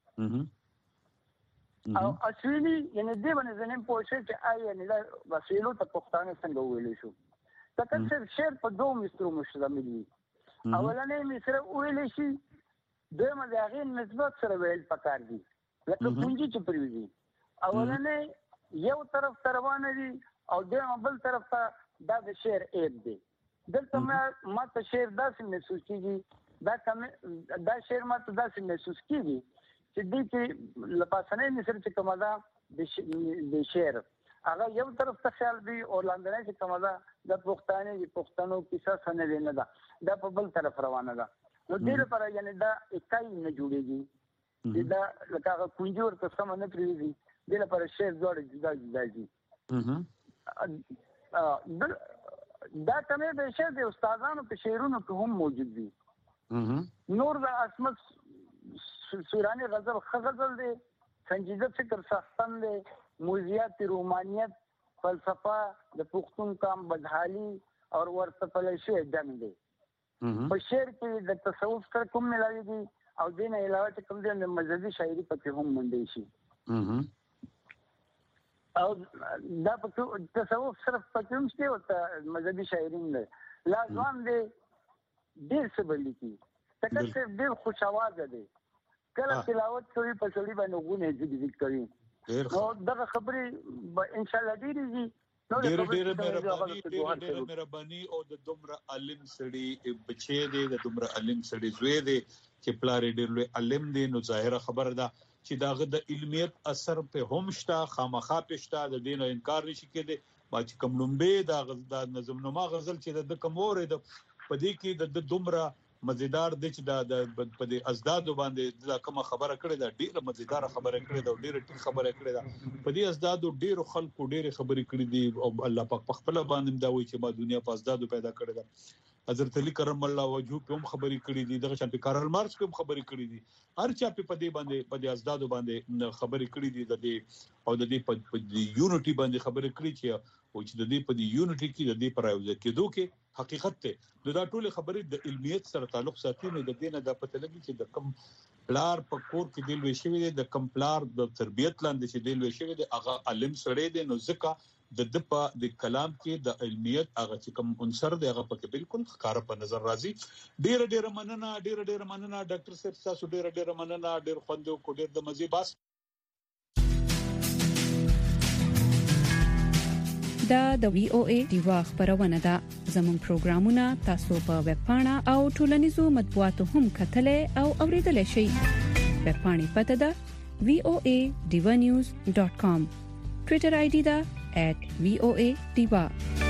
[SPEAKER 5] او اصلي یعنی دې باندې زنیم پوښتنه چې آیا نه وسیلو ته پښتانه څنګه ویل شو تکثر شعر په دوه مسترو مشتمل دي اولنې مصر ویل شي دویمه د هغې نسبت سره ویل پکار دي لکه پونجي چې پرېږدي اولنې یو طرف ته روانه دي او دویمه بل طرف ته دا د شعر عیب دی دلته ما ته شعر داسې محسوس کېږي دا شعر ما ته داسې محسوس کېږي چې دې کې له پاسنۍ مصر چې کومه ده د شعر هغه یو طرف ته خیال دی او لاندنۍ چې کومه ده د پښتنو کیسه سند نه ده دا په بل طرف روانه ده نو دې لپاره یعنی دا اکای نه جوړېږي دا لکه هغه کونجي ورته سمه نه پرېږدي دې لپاره شعر دواړه جدا جدا دي دا کمې د شعر د استادانو په شعرونو کې هم موجود دي نور د عصمت سوراني غزل غزل دی سنجیده فکر ساختن دی موزیات رومانیت فلسفه د پښتون کام بدحالي او ورته پلشي دم دی په شعر کې د تصوف سره کوم ملاوي دي او دین علاوه چې کوم د مذهبي شاعري پکې هم منډي شي او دا په تصوف صرف پکې هم شته او مذهبي شاعري نه لازم دی ډېر څه بلی کی تکثر ډېر خوش आवाज دی کله تلاوت کوي په سړي باندې غونه ذکر کوي نو دا خبرې ان شاء الله ډېرې ډېر مهرباني او د دومره علم سړي بچي دی د دومره علم سړي زوی دی چې پلار ډېر لوی علم دی نو ظاهره خبره ده چې داغه د علمیت اثر په هم شته خامخا پښتا د دین انکار نشي کېده ما چې کوم لومبه د نظم نما غزل چې د کومور د پدې کې د دومره مزیدار د چې د په دې ازداد باندې دا کومه خبره کړې ده ډیره مزیدار خبره کړې ده ډیره ټیک خبره کړې ده په دې ازداد ډیرو خلکو ډیره خبرې کړې دي او الله پاک په خپل باندې دا وایي چې ما دنیا په ازداد پیدا کړې ده حضرت علی کرم الله وجهه په هم خبرې کړې دي دغه شان په کارل مارکس کوم خبرې کړې دي هر چا په دې باندې په دې ازداد باندې خبرې کړې دي د دې او د دې په یونټي باندې خبرې کړې چې او چې د دې په یونټي کې د دې پر یو ځای کېدو کې حقیقت ته دا ټول خبرې د علمیت سره تعلق ساتي نو د دې نه د پته لګي چې د کم پلار په کور کې دی لوي شوی دی د کم پلار د تربيت لاندې چې دی لوي شوی دی هغه علم سره دی نو ځکه د کلام کې د علمیت هغه چې کوم عنصر دی هغه پکې بالکل ښکار په نظر راځي ډېر مننه ډاکټر صاحب تاسو ډېر مننه ډېر خوندو کو ډېر د مزي باس
[SPEAKER 6] دا د وی او ای دیوا خبرونه ده زموږ پروګرامونه تاسو په ویب پاڼه او ټولنیزو مطبوعاتو هم کتلای او اوریدلای شئ ویب پاڼې پته ده voanews.com ټوئیټر آی ډی ده @voadiva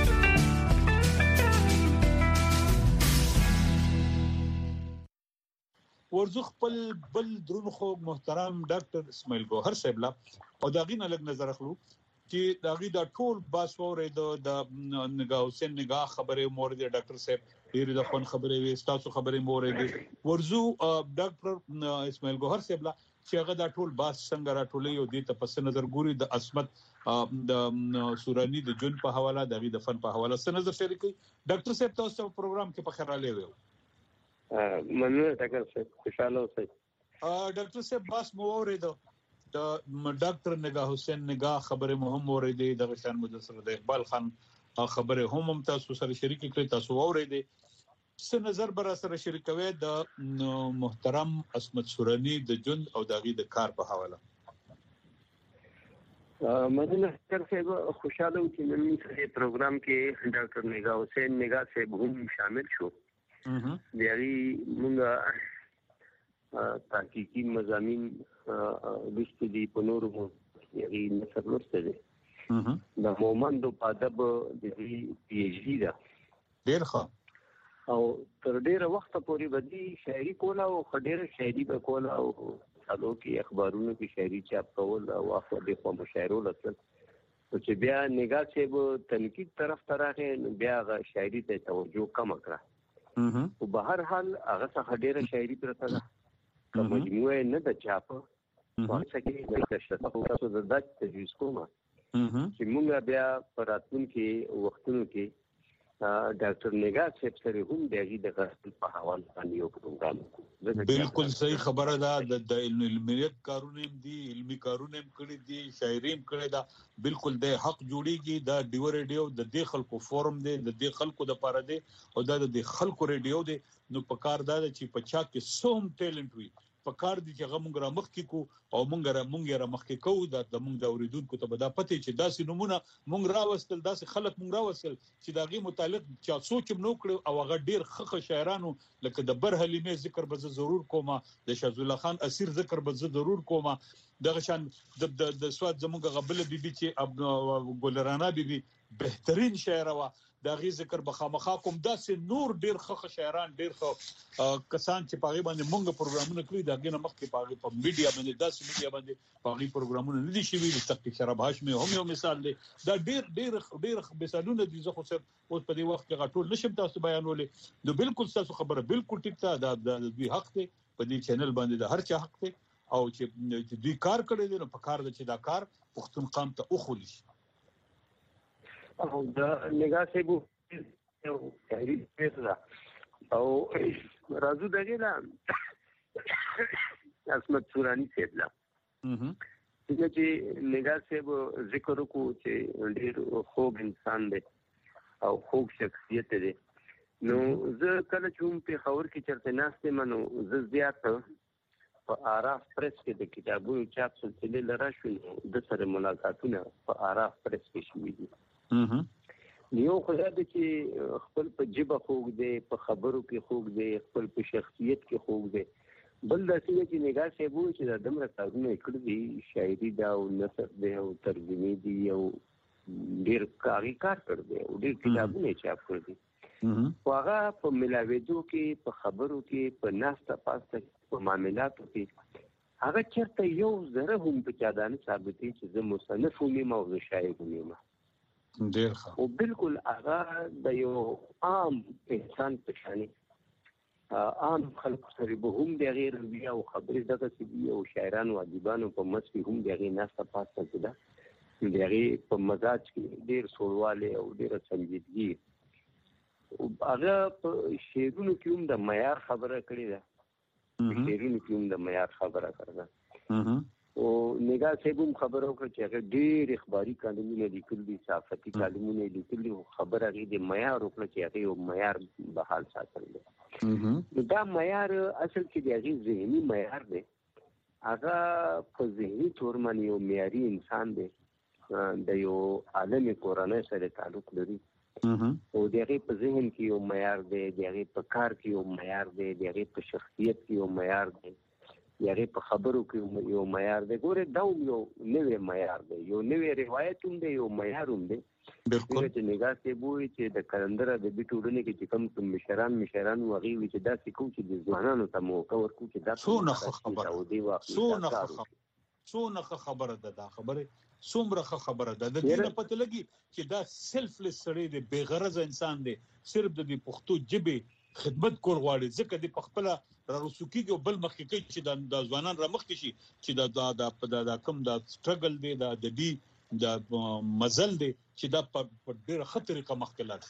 [SPEAKER 2] ورزو خپل بل درونخو محترم ډاکټر اسماعیل ګوهر صاحب لا او داغین الګ نظر اخلو چې داغي دا ټول باس وره د نگاه حسین نگاه خبره مورد ډاکټر صاحب ډیر د خون خبره وي تاسو خبره مورد ورزو ډاکټر اسماعیل ګوهر صاحب لا چې هغه دا ټول باس څنګه راټولې او د تپس نظر ګوري د عصمت د سورانی د جون په حواله دغه د فن په حواله څه نظر شریکي ډاکټر صاحب تاسو په پروګرام کې په خیر را لوي
[SPEAKER 7] مننه ډاکټر صاحب خوشاله اوسئ
[SPEAKER 2] ډاکټر صاحب باس مو اورید د ډاکټر نگاه حسین نگاه خبره مهم اوریدي د شان مدثر د اقبال خان خبره هم تاسو سره شریک کړئ تاسو اوریدي څه نظر بر سره شریکوي د محترم عصمت سورانی د جند او داغي د کار په حواله
[SPEAKER 7] مننه ډاکټر صاحب خوشاله و چې نن په پروګرام کې ډاکټر نگاه حسین نگاه صاحب هم شامل شو دیاري موږ تحقیقي مضامین لست دي په نورو یغي نثر لوسته دي د مومندو په ادب د پی ایچ ډي دا
[SPEAKER 2] ډیر ښه
[SPEAKER 7] او تر ډیره وخت پورې بدی شاعري کوله او خډيره شاعري به کوله او څلو کې اخبارونو کې شاعري چاپ کول او اخو د کوم شاعرو لسل چې بیا نگاه چې تنقید طرف راغی بیا غ شاعري ته توجه کم کړه او په هر حال هغه څخه ډیره شاعري پرته ده کوم مجموعه نه د چاپ څنګه کې د شته تاسو د دات تجویز کوم چې موږ بیا پراتون کې وختونو کې ډاکټر نگاه صاحب سره هم دغه د غسل په حواله باندې یو پروګرام کوو
[SPEAKER 2] بالکل صحیح خبره ده د علمیت کارونه دي علمي کارونه کړي دي شاعري کړي دا بالکل د حق جوړیږي دا ډیو ریډیو د دې خلکو فورم دی د دې خلکو د پاره دی او دا د خلکو ریډیو دی نو په کار دا چې په چا کې سوم ټیلنټ وي په کار دي چې غمونګ را مخ کې کو او مونږ را مخ کې کو دا د مونږ د اوریدونکو ته بدا پته چې داسې نمونه مونږ راوستل داسې خلک مونږ راوستل چې داغي متعلق چا سوچ نو کړ او هغه ډیر خخ شاعرانو لکه د برحلیمه ذکر به ضرور کومه د شاذ الله خان اسیر ذکر به ضرور کومه دغه شان د سواد زمونږ غبل بیبي چې ګلرانا بیبي بهترین شاعر وا داغي ذکر بخامخا کوم داسې نور ډیر خخ شاعران ډیر خو کسان چې پاغي باندې مونږ پروګرامونه کړی داغه نه مخکې پاغي په میډیا باندې داسې میډیا باندې پاغي پروګرامونه نه دي شوي د تقی شراب هاشمي هم یو مثال دی دا ډیر مثالونه دي زه خو صرف اوس په دې وخت کې غټول نشم تاسو بیانولې نو بالکل تاسو خبره بالکل ټیک ده د دوی حق دی په دې چینل باندې د هر چا حق دی او چې دوی کار کړی دی نو په کار د چې دا کار پښتون قام ته اوخولي
[SPEAKER 7] او دا نگاه سیبو یو شاعري پیسه او راځو دغه لا اسمت سورانی سیبلا چې نگاه سیبو ذکر کو چې ډیر خوب انسان دی او خوب شخصیت دی نو زه کله چې په خبر کې چرته ناشته منو زه زیات په آراف پریس کې د کتابونو چاپ سلسله لرا شو د سره ملاقاتونه په آراف پریس کې شوې دي یو خدای دې چې خپل په جبه خوګ دی په خبرو کې خوګ دی خپل په شخصیت کې خوګ دی بل د چې نگاه سیبو چې د دمر کارونه کړی دي شاعري دا او نثر دی او ترجمه دي او ډیر کاری کار کړی دی او ډیر کتابونه چاپ کړی دي هغه په ملاویدو کې په خبرو کې په ناسته پاسته په معاملاتو کې هغه چرته یو زره هم په چادانه ثابتې چې زه مصنف ومم او زه شاعر ومم
[SPEAKER 2] ډیر ښه
[SPEAKER 7] او بالکل هغه د یو عام انسان په شانی عام خلک سره به هم د غیر بیا او خبرې دغه سي او شاعرانو او ادیبانو په مسکی هم د غیر ناسته پاسته کېده د غیر په مزاج کې ډیر سولواله او ډیر سنجیدګي او هغه په شعرونو کې هم د معیار خبره کړې ده شعرونو کې هم د معیار خبره کړه او نگاه سیبوم خبرو کړ چې هغه ډیر اخباري کالمونه لیکل دي صحافتي کالمونه لیکل دي خبره غي د معیار وکړه چې هغه یو معیار به حال ساتل دي دا معیار اصل کې دی هغه ذهني معیار دی هغه په ذهني تور باندې یو معیاري انسان دی د یو عالمي کورنۍ سره تعلق لري او دغه په ذهن کې یو معیار دی دغه په کار کې یو معیار دی دغه په شخصیت کې یو معیار دی یاره په خبرو کې یو معیار دی ګوره دا یو نوې معیار دی یو نوې روایت هم دی یو معیار هم دی بالکل چې نگاه سیبو چې د کلندره د بیټوډنه کې چې کوم مشران وغي وي چې دا سکو چې د ځوانانو ته موقع ورکو چې دا
[SPEAKER 2] څونه خبره ده دا خبره څومره خبره ده د دې نه پته لګي چې دا سیلفلیس سړی دی بے غرض انسان دی صرف د پښتو ژبه خدمت کول غواړي ځکه د خپل رسوکي او بل مخکې کې چې د ځوانان را مخکې شي چې دا کم د سټرګل دی د دې د مزل دی چې دا په ډیره خطرې کا مخکې لاړ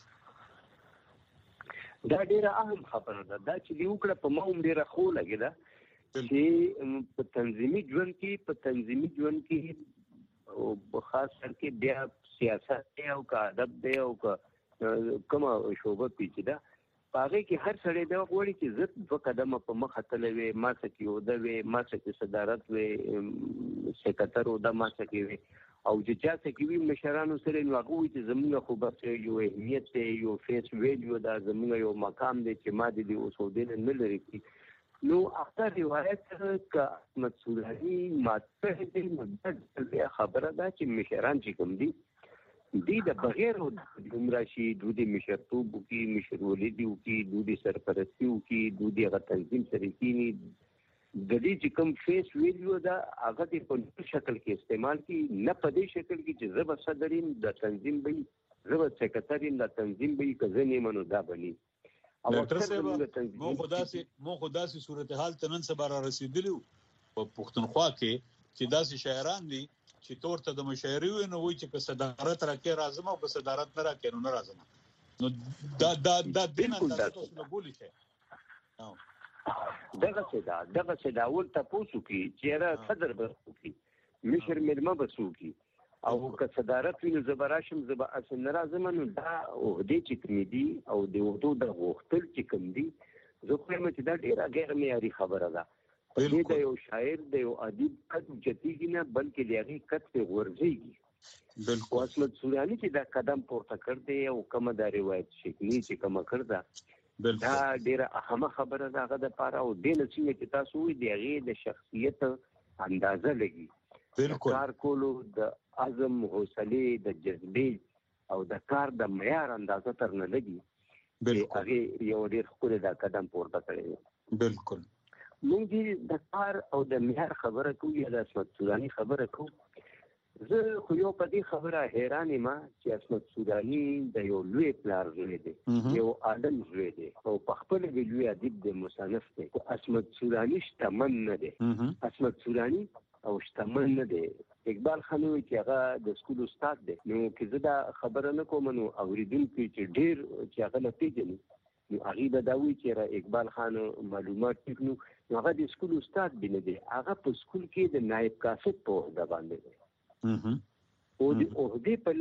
[SPEAKER 7] دا ډیره اهم خبره ده دا چې یو کړه په موم ډیره خو لګی دا چې په تنظیمي ژوند کې او خاص کر بیا سیاست او کا ادب دی او کومه شوبه پیچیده هغه کې هر سړی دا غواړي چې زه په قدمه په مخ اتلوي ما سکه او د وي ما سکه صدارت وي سکرټر او د ما سکه وي او چې چا سکه وي مشرانو سره نو هغه چې زموږ خو بس یو اهمیت یو فیس ویډیو دا زموږ یو مقام دی چې ما دې اوسودین نه لري نو هغه روایت ک احمد سوراني ماته دې مدد خبره ده چې مشران چې کوم دي د بغیر د راشي د مشرتوب کی مشرولدي کی د سرپرستی کی د هغه تنظیم سره کینی د دې چې کوم فیس ویډیو دا هغه په شکل کې استعمال کی نه په دې شکل کې چې زب صدرین د تنظیم به زب سیکریټرین د تنظیم به کزنی منو دا بني
[SPEAKER 2] او مو خدا سي صورتحال تنن سبا را رسیدلی په پښتونخوا کې چې داسې شاعران دي چې تور ته د مشاعري نو وای چې که صدارت راکې راځم او که صدارت نه راکې نو راځم دا دین تاسو له بولی شي
[SPEAKER 7] دغه څه دا ول تاسو کې چې را صدر به کی مشر ملما بسو کی او که صدارت ویني زبراشم زب اسن راځم نو دا او دې چې کمیدي او د وضو د غوښتل چې کوم دي زه کوم چې دا ډیره غیر معیاري خبره ده دې د یو شاعر د یو ادیب قد جتیږي نه بلکې د هغه قد په ورځيږي بالکل احمد سوراني چې دا قدم پورته کړ دی او کومه دا روایت شکلی چې کومه کړ دا دا ډیره اهمه خبره ده هغه د پاره او د نسینه چې تاسو وي د هغه د شخصیت اندازه لګي بالکل کار کولو د عزم حوصله د جذبې او د کار د معیار اندازه تر نه لګي بالکل هغه یو ډیر خپل دا قدم پورته کړی بالکل موږ دې د کار او د معیار خبره کوو یا د احمد سوراني خبره کوو زه خو یو په دې خبره حیران یم چې احمد سوراني د یو لوی پلار زوی دی یو عالم زوی دی او په خپل لوی ادیب د مصنف دی احمد سوراني شتمن نه دی احمد سوراني او شتمن نه دی اقبال خان وی چې هغه د سکول استاد دی نو کې زه دا خبره نه کوم نو اوریدونکو چې ډیر چې هغه لپیږي نو هغه دا وی چې اقبال خان معلومات ټیکنو هغه د سکول استاد بنه دی هغه په سکول کې د نائب کاسب په د باندې دی او د عہدې په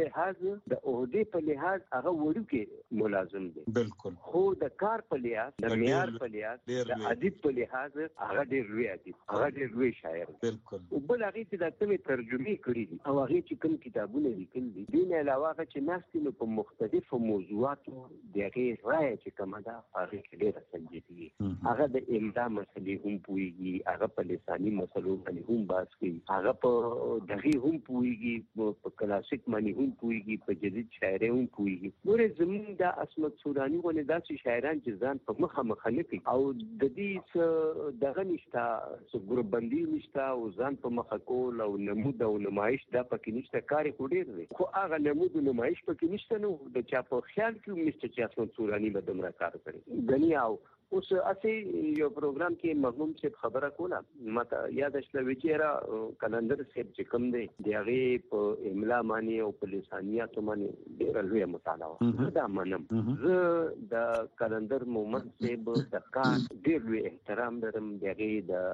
[SPEAKER 7] لحاظ هغه وړوکی ملازم دی بالکل خو د کار په لحاظ د معیار په لحاظ د ادیب په لحاظ هغه ډېر لوی ادیب هغه ډېر لوی شاعر بالکل او بل هغه چې د تمه ترجمه کړې دي او هغه چې کوم کتابونه لیکل دي دین علاوه هغه چې ناستینو په مختلفو موضوعاتو دغه رائے چې کومه ده هغه کې ډېر سنجیدي هغه د املا مسلې هم پويږي هغه په لساني مسلو باندې هم بحث کوي هغه په دغه هم پويږي په کلاسیک باندې هم پويږي په جدید شاعري هم پويږي ګوره زمون د احمد سوراني ولې داسې شاعران چې ځان په مخه نه کوي او د دې دغه نشته ګروبندي نشته او ځان په مخه کول او نمود او نمایش دا پکې نشته کار کوډیر دی خو هغه نمود او نمایش پکې نشته نو د چا په خیال کې نشته چې احمد سوراني به دمر کار کوي غني او اوس اسی یو پروګرام کې مرحوم صاحب خبره کوله ماته یاد شوه چې را کلندر صاحب چې کوم دی دغه په املا معنی او په لسانیات معنی ډېر لوی مطالعه دا منم زه د کلندر مومن صاحب د کار ډېر لوی احترام لرم دغه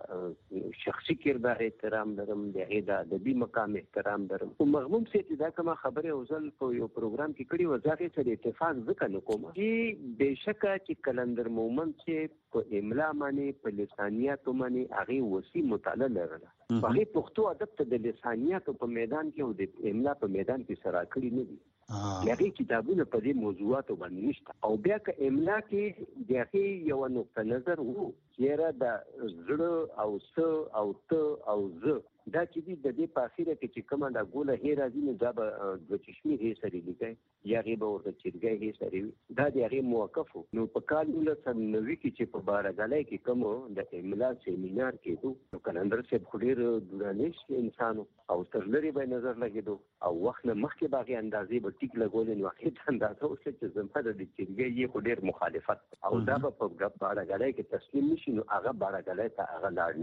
[SPEAKER 7] د شخصي کردار احترام لرم دغه د ادبي مقام احترام لرم او مرحوم صاحب دا کومه خبره اوزل په یو پروګرام کې کړي و ځکه چې اتفاق ځکه نکوم چې بهشکه چې کلندر مومن په املا باندې په لسانیات باندې هغه وسی مطالعه لرله هغه پښتو ادب ته د لسانیات په میدان کې او د املا په میدان کې سره کړی نه دي هغه کتابونه په دې موضوعات باندې نشته او بیا که املا کې دغه یو نقطه نظر وو چې د زړه او س او ت او ز دا چې د دې پاسیره کې چې کومه دا ګوله هي راځي نو دا به د چشمي هي سره لیکي یا غي به ورته چرګي هي سره دا د هغه موقف نو په کال 1990 کې چې په بارغلای کې کوم د املا سیمینار کېدو نو کلندر صاحب خډیر دورانیش انسانو او تر لري به نظر لګیدو او وخت نه مخکې باغی اندازې به ټیک لګول نو هغه اندازه اوس چې زموږ د چرګي یې خډیر مخالفت او دا په بارغلای کې تسلیم نشي نو هغه بارغلای ته هغه لاړ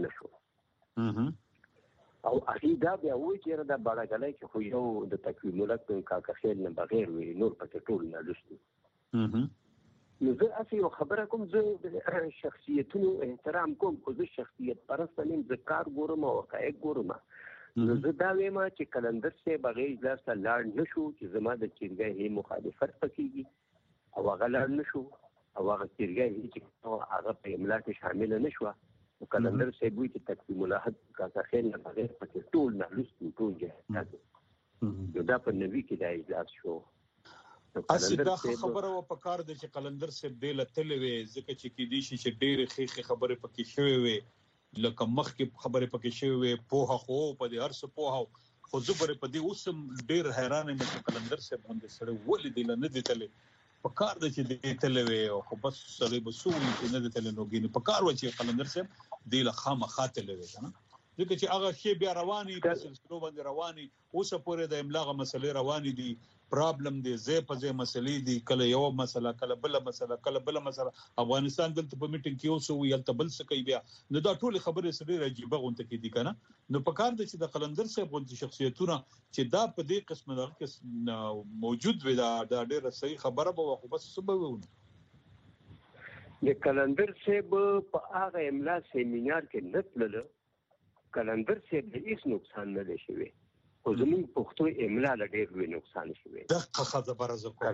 [SPEAKER 7] نشو او اخیدا بیا وایي چې دا باړګلای کې خو یو د تکوین ملک کا خیل نه بغیر وي نور پکې ټول نه لښتو نو زه اسی یو خبره کوم زه شخصیتونو احترام کوم خو زه شخصیت پرست نیم زه کار ګورم او حقایق ګورم نو زه دا وایم چې کلندر سے بغیر اجازه ته لاړ نشو چې زما د چیرګي مخالفت پکېږي او هغه لاړ نشو او هغه چیرګي چې هغه په املا کې شامل نشو کلندر سے بوئی چې تکوین ملاحظ کا خیل نه بغیر پکې ټول نه لستو ټول جهاد دا په نوي کې د اجازه شو
[SPEAKER 2] دا خبره و په کار د چې قلندر صاحب د لتلې وي ځکه چې کې دي چې ډېر خېخي خبره پکې شوی وي لکه مخ کې خبره پکې شوی وي په خو په دې هر څه په خو زبر په دې اوسم ډېر حیران یم چې قلندر صاحب باندې سره ولې دی نه دي تلې په کار د چې دې تلې وي خو بس سره بسوي چې نه دي تلې نو ګینه په کار و چې قلندر صاحب دې له خامه خاطر لوي کنه ځکه چې هغه شی بیا رواني په سلسله باندې رواني اوس پورې د املاغه مسلې رواني دي پرابلم دي زه په ځای مسلې دي کله یو مسله کله بل مسله افغانستان دلته په میټینګ کې اوس وی تل بل څه کوي بیا نو دا ټول خبره سړي راجيبه غونته کې دي کنه نو په کار د چې د قلندر صاحب غونته شخصیتونه چې دا په دې قسمه دغه موجود وي دا ډېر صحیح خبره به خو بس سبب وونه
[SPEAKER 7] د قلندر صاحب په هغه املا سیمینار کې نتلل قلندر صاحب هیڅ نقصان نه دی شوی خو زموږ پښتو املا له ډېر لوی نقصان شوی
[SPEAKER 2] دغه خبره زکو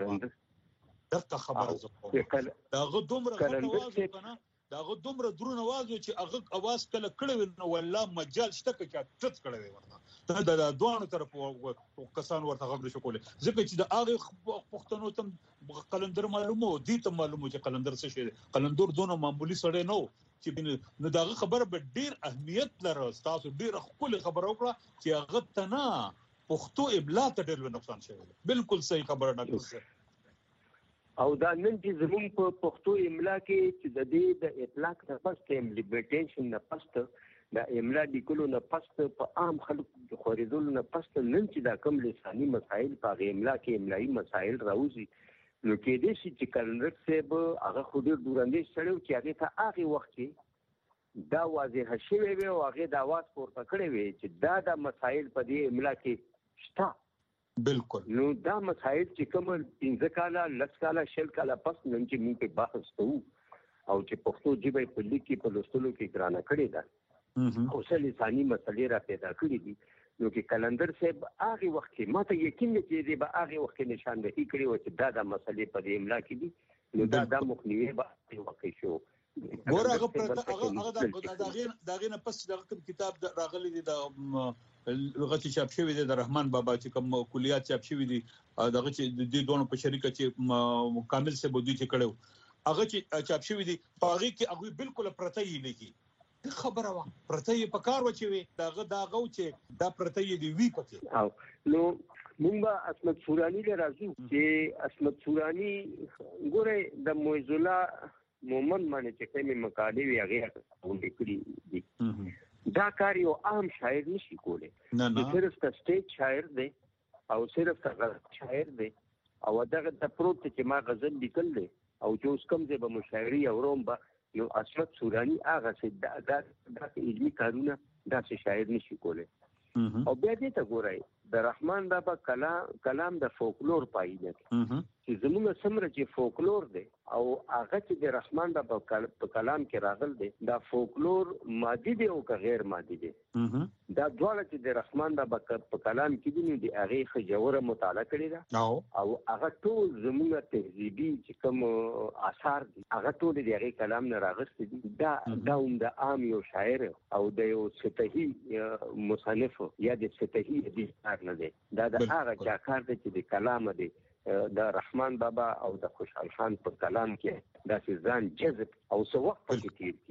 [SPEAKER 2] داغه دومره داغه دومره درون आवाज چې هغه आवाज کله کړو نو والله مجال شته چې ټټ کړو ورته دا دوه طرف کسان ورته خبرې شو کولې ځکه چې د هغه پښتنو تم قلندر معلومه دي ته معلومه چې قلندر څه شي قلندر دونه معمولی سړی نو چې نو داغه خبره به ډیر اهمیت لري تاسو ډیر خپل خبره وکړه چې هغه تنا پښتو ابلاغ ته ډیر نقصان شوی بالکل صحیح خبره ډاکټر
[SPEAKER 7] او دا نن چې زموږ په پښتو املا کې چې د دې د اطلاق نه پسته امپلیمنټیشن نه پسته د املا لیکلو نه پسته په عام خلکو خورېدل نه پسته نن چې دا کوم لساني مسایل په املا کې املایي مسایل راوځي نو کې دې چې قلندر صاحب هغه خو ډېر دورندې سړی چې هغه ته هغه وخت کې دا واضح شوی وي او هغه د आवाज پورته کړی وي چې دا د مسایل په دې املا کې شته
[SPEAKER 2] بالکل
[SPEAKER 7] نو دا مسایل چې کوم 15 کاله 10 کاله 20 کاله پس نن چې موږ په بحث کوو او چې پښتو ژبه په لیکي په لوستلو کې ګرانه کړې ده او څه لساني مسلې را پیدا کړې دي نو کې قلندر صاحب هغه وخت کې ماته یقین نه چې دې به هغه وخت کې نشاندهي کړې و چې دا د مسلې په دې املا کې دي نو دا مخنیوي به واقع شو
[SPEAKER 2] ګورغه داغه نه پس دغه کتاب راغلی دی د لغت چاپ شوی دی د رحمان بابا چې کوم کلیات چاپ شوی دی دغه چې د دې دوه په شریکه چې کامل سے بودی چې کړو هغه چې چاپ شوی دی پاغي کې هغه بالکل پرته یې لیکي خبره وا پرته یې پکار و چې وي دغه چې دا پرته یې دی وی پکې
[SPEAKER 7] او نو موږ اسمت سورانی له راځو چې اسمت سورانی ګوره د موزولا مومن باندې چې کومه مقالې وی هغه ولیکلي دي دا کار یو عام شاعر نشي کولای صرف د سټیج شاعر دی او صرف د شاعر دی او دغه د پروت چې ما غزل لیکل دی او چې اوس کوم ځای به مشاعري او روم به نو اسمت سورانی هغه چې دا علمي کارونه دا شاعر نشي کولای او بیا دې ته ګورئ د رحمان بابا کلام د فولکلور پایینه چې زموږ سمره چې فولکلور دی او هغه چې د رحمان بابا په کلام کې راغل دی دا فولکلور مادي دی او که غیر مادي دی دا دواړه چې د رحمان بابا په کلام کې دي نو د هغه خجوره مطالعه کړی دا او هغه ټول زموږ تهذیبي چې کوم آثار دي هغه ټول د هغه کلام نه راغستې دي دا د عام یو شاعر او د یو سطحي مصنف یا د سطحي ادیب نه دی دا د هغه چا کار دی چې د کلام دی د رحمان بابا او د خوشحال خان په کلام کې دا ځان جذب او څو وخت پکې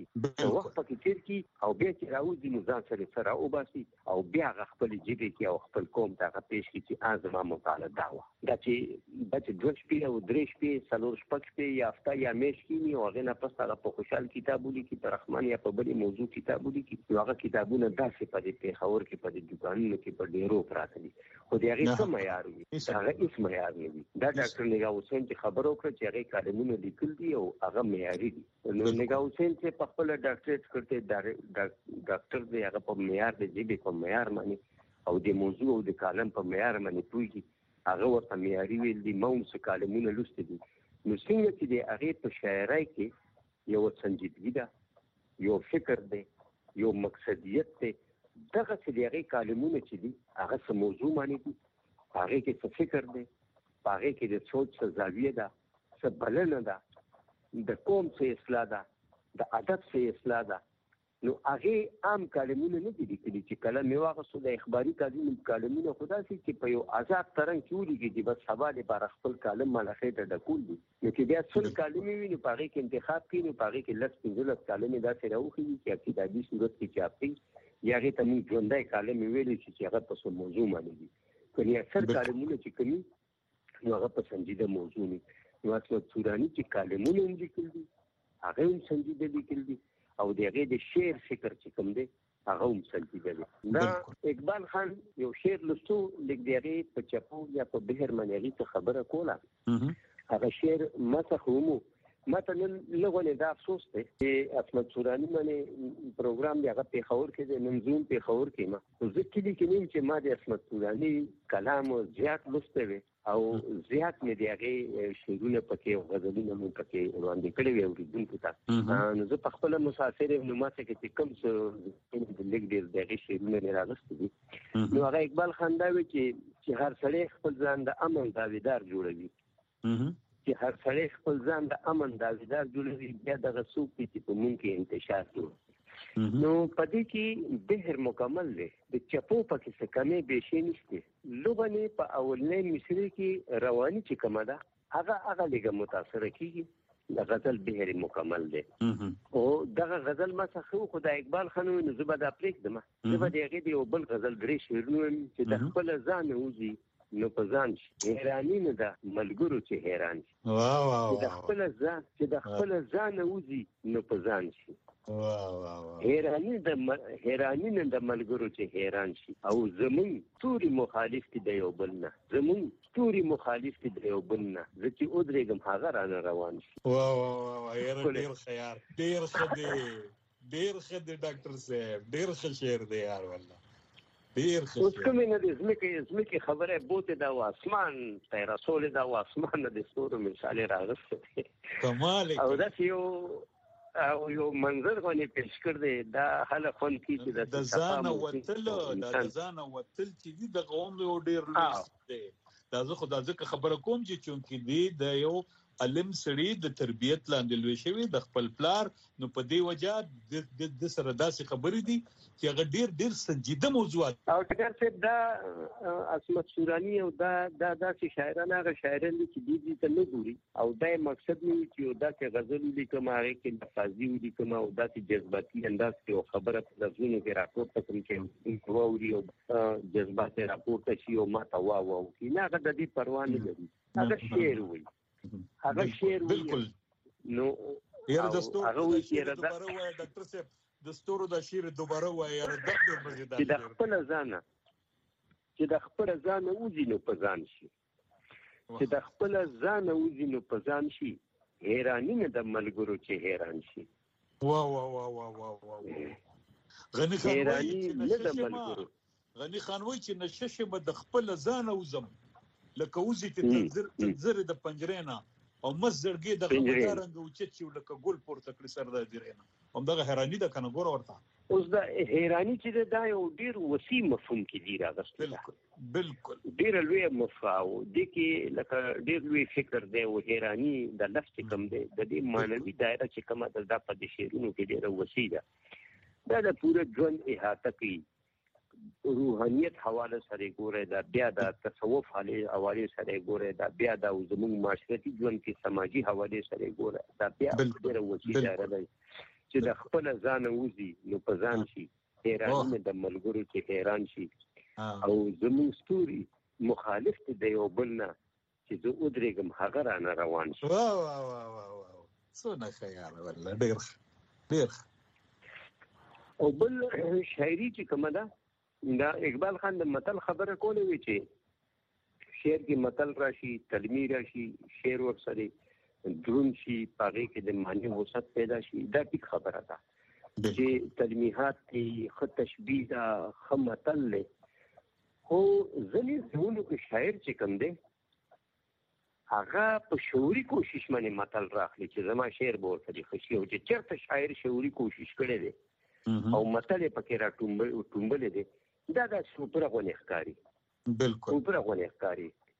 [SPEAKER 7] تیر کی او بیا چې راوځي نو ځان سره او باسي او بیا خپل جګړه کې او خپل قوم ته پیش کی چې ازما مطالعه داوا دا چې دوه شپې او درې شپې څلور شپې یا هفته یا میاشت کې نو هغه نه پس هغه په خوشحال کتابونه کې په رحمان یا په بلې موضوع کتابونه کې هغه کتابونه داسې په دې پیښور کې په دې دکانونو کې په ډیرو پراته دي خو دې هغه څه معیار وي هغه هیڅ معیار نه وي دا ډاکټر نگاه حسین چې خبرو کړ چې هغه کلمونه لیکل دي او هغه معیاري دي نو نگاه حسین چې په خپل ډاکټریټ کړته ډاکټر دی هغه په معیار دی چې په معیار باندې او د موضوع او د کلم په معیار باندې پوهیږي هغه ورته معیاري ویل دي موږ څه کلمونه لوستي دي نو څنګه چې د هغه په شاعرۍ کې یو سنجیدګي ده یو فکر دی یو مقصدیت دی دغه چې د هغه کلمونه چې دي هغه څه موضوع باندې دي هغه کې څه فکر دی هغه کې د سوچ څه زاویه ده څه بلنه ده د قوم څه اصلاح ده د ادب څه اصلاح ده نو هغه عام کلمونه نه دي لیکلي چې کله مې واغستو د اخباري کلمونه خدا سي چې په یو آزاد ترنګ کې ولیکي چې بس حواله بار خپل کلم ملخې ته ډکول دي نو چې بیا څل کلمې وي نو په هغه کې انتخاب کړي نو په هغه کې لس 15 کلمې داسې راوخي چې ابتدایي صورت کې چاپي یا هغه ته موږ ژوندۍ کلمې ویلې چې هغه په څه موضوع باندې دي کني اکثر کلمونه چې کوي نو هغه په سنجیده موضوع نه نو اصل تورانی چې کلمونه هم لیکل دي هغه هم سنجیده لیکل دي او دغه د شعر فکر چې کوم دی هغه هم سنجیده دی دا اقبال خان یو شعر لستو لیک دی په چپو یا په بهر منیغي څخه خبره کوله هغه شعر مسخومو مثلا لغونه دا افسوس دی چې اسمت سورانی باندې پروګرام دی هغه په خور کې د منظوم په خور کې ما ځکه لیکم چې ما د اسمت سورانی کلام زیات لسته وي او زیات مې دی هغه شعرونه پکې غزلونه مو پکې وړاندې کړې وي اوریدونکو ته نو زه په خپل مسافر نو ماته کې کوم څه د لیک ډیر دغه شعرونه نه راغستې دي نو هغه اقبال خان دا وی چې هر سړی خپل ځان د امن داویدار جوړوي چې هر سړی خپل ځان د امن داویدار جوړوي بیا دغه څوک چې په مونږ کې انتشار کوي نو پدې کې بهر مکمل دی د چپو پکې څه کمې بشي نشته لغونه په اولنې مصری کې رواني چې کومه ده هغه لږه متاثر کیږي د غزل بهر مکمل دی او دغه غزل ما څخه خدای اقبال خان نو زبده پریکدم زبده هغه دی او بل غزل درې شعرونه چې د خپل ځان وځي نو په ځان حیرانی نه ده ملګرو چې حیران شي واه واه د خپل ځان چې د خپل ځان وځي نو په ځان شي واه واه حیرانی نه د ملګرو چې حیران شي او زمون توري مخالف دي د یو بل نه زمون توري مخالف دي د یو بل نه چې ودرېګم هغه را روان شي واه واه واه ډیر خيار ډیر خدي ډاکټر صاحب ډیر خشیر دی یار والله ډیر خشیر اوس کومه نه د زمکه خبره بوته دا اسمان ته رسول دا اسمان د ستورو مثال راغسته کمال او دا یو منظر باندې پیش کړ دی دا حاله فن کې د ځان وتل چې د قوم یو ډیر لوی دی دا زه خدای ځکه خبره کوم چې چونکی دی د یو علم سړي د تربيت لاندې لوي شوی د خپل پلار نو په دی وجہ د سره داسې خبرې دي چې هغه ډیر سنجیده موضوعات او څنګه چې دا اسمت سورانی او دا داسې شاعرانه هغه شاعران دي چې دي ته نه ګوري او دا مقصد نه چې دا چې غزل لیکم هغه کې د فازي لیکم او داسې جذباتي انداز کې خبره په لفظونو کې راپورته کوم چې کووري او جذبات راپورته شي او ما ته واو کې نه هغه د دې پروا نه لري هغه شعر وایي هغه شعر
[SPEAKER 2] بالکل
[SPEAKER 7] نو
[SPEAKER 2] یاره دستور هغه وی چې دوباره وای ډاکټر صاحب دستور د شعر دوباره وای یاره ډېر مزیدار
[SPEAKER 7] چې د خپل ځان وځي نو په ځان شي چې د خپل ځان وځي نو په ځان شي حیرانی نه د ملګرو چې حیران شي
[SPEAKER 2] وا وا وا وا وا وا غنی خان وای چې نششه به د خپل ځان وزم لکه وزي ته تنظر د پنجرینا او مزړګي د خبرنګ او چې لکه ګل پورته کړی سر د دیرینا هم دغه حیرانی د کنه ګور ورته
[SPEAKER 7] اوس د حیرانی چې دا یو ډیر وسیع مفهوم کې دی راغلی
[SPEAKER 2] بالکل
[SPEAKER 7] ډیر لوی مفاو د کې لکه ډیر لوی فکر دی او حیرانی د لفظ کم دی د دې معنوي دایره چې کومه د په دې شعرونو کې ډیره وسیع ده دا د پوره ژوند احاطه کوي روحانيت حواله سره ګوره دا بیا د تصوف حواله سره ګوره دا بیا د زموږ معاشرتي ژوند کې سماجی حواله سره ګوره دا بیا ډیره وسیله ده چې د خپل ځان وځي نو په ځان شي حیران د ملګرو چې حیران شي او زموږ ستوري مخالف دی یو بل نه چې زه ودرېګم هغه را روان شي
[SPEAKER 2] واه واه واه واه څونه خیال والله ډیر
[SPEAKER 7] او بل شاعري چې کومه ده دا اقبال خان د متل خبره کوله وی چې شعر کې متل راشي تلمی راشي شعر ورسره درون شي پاره کې د معنی وسط پیدا شي دا ټیک خبره ده چې تلمیحات کې خط تشبیه دا خمتل له او ځنی زمونږ کې شاعر چې کوم دی هغه په شعوري کوشش باندې متل راخلي چې زما شعر به ورته خوشي او چې چرته شاعر شعوري کوشش کړي دي او متل پکې را ټومبل دي دا سوپر غونې ښکاری
[SPEAKER 2] بالکل
[SPEAKER 7] سوپر غونې ښکاری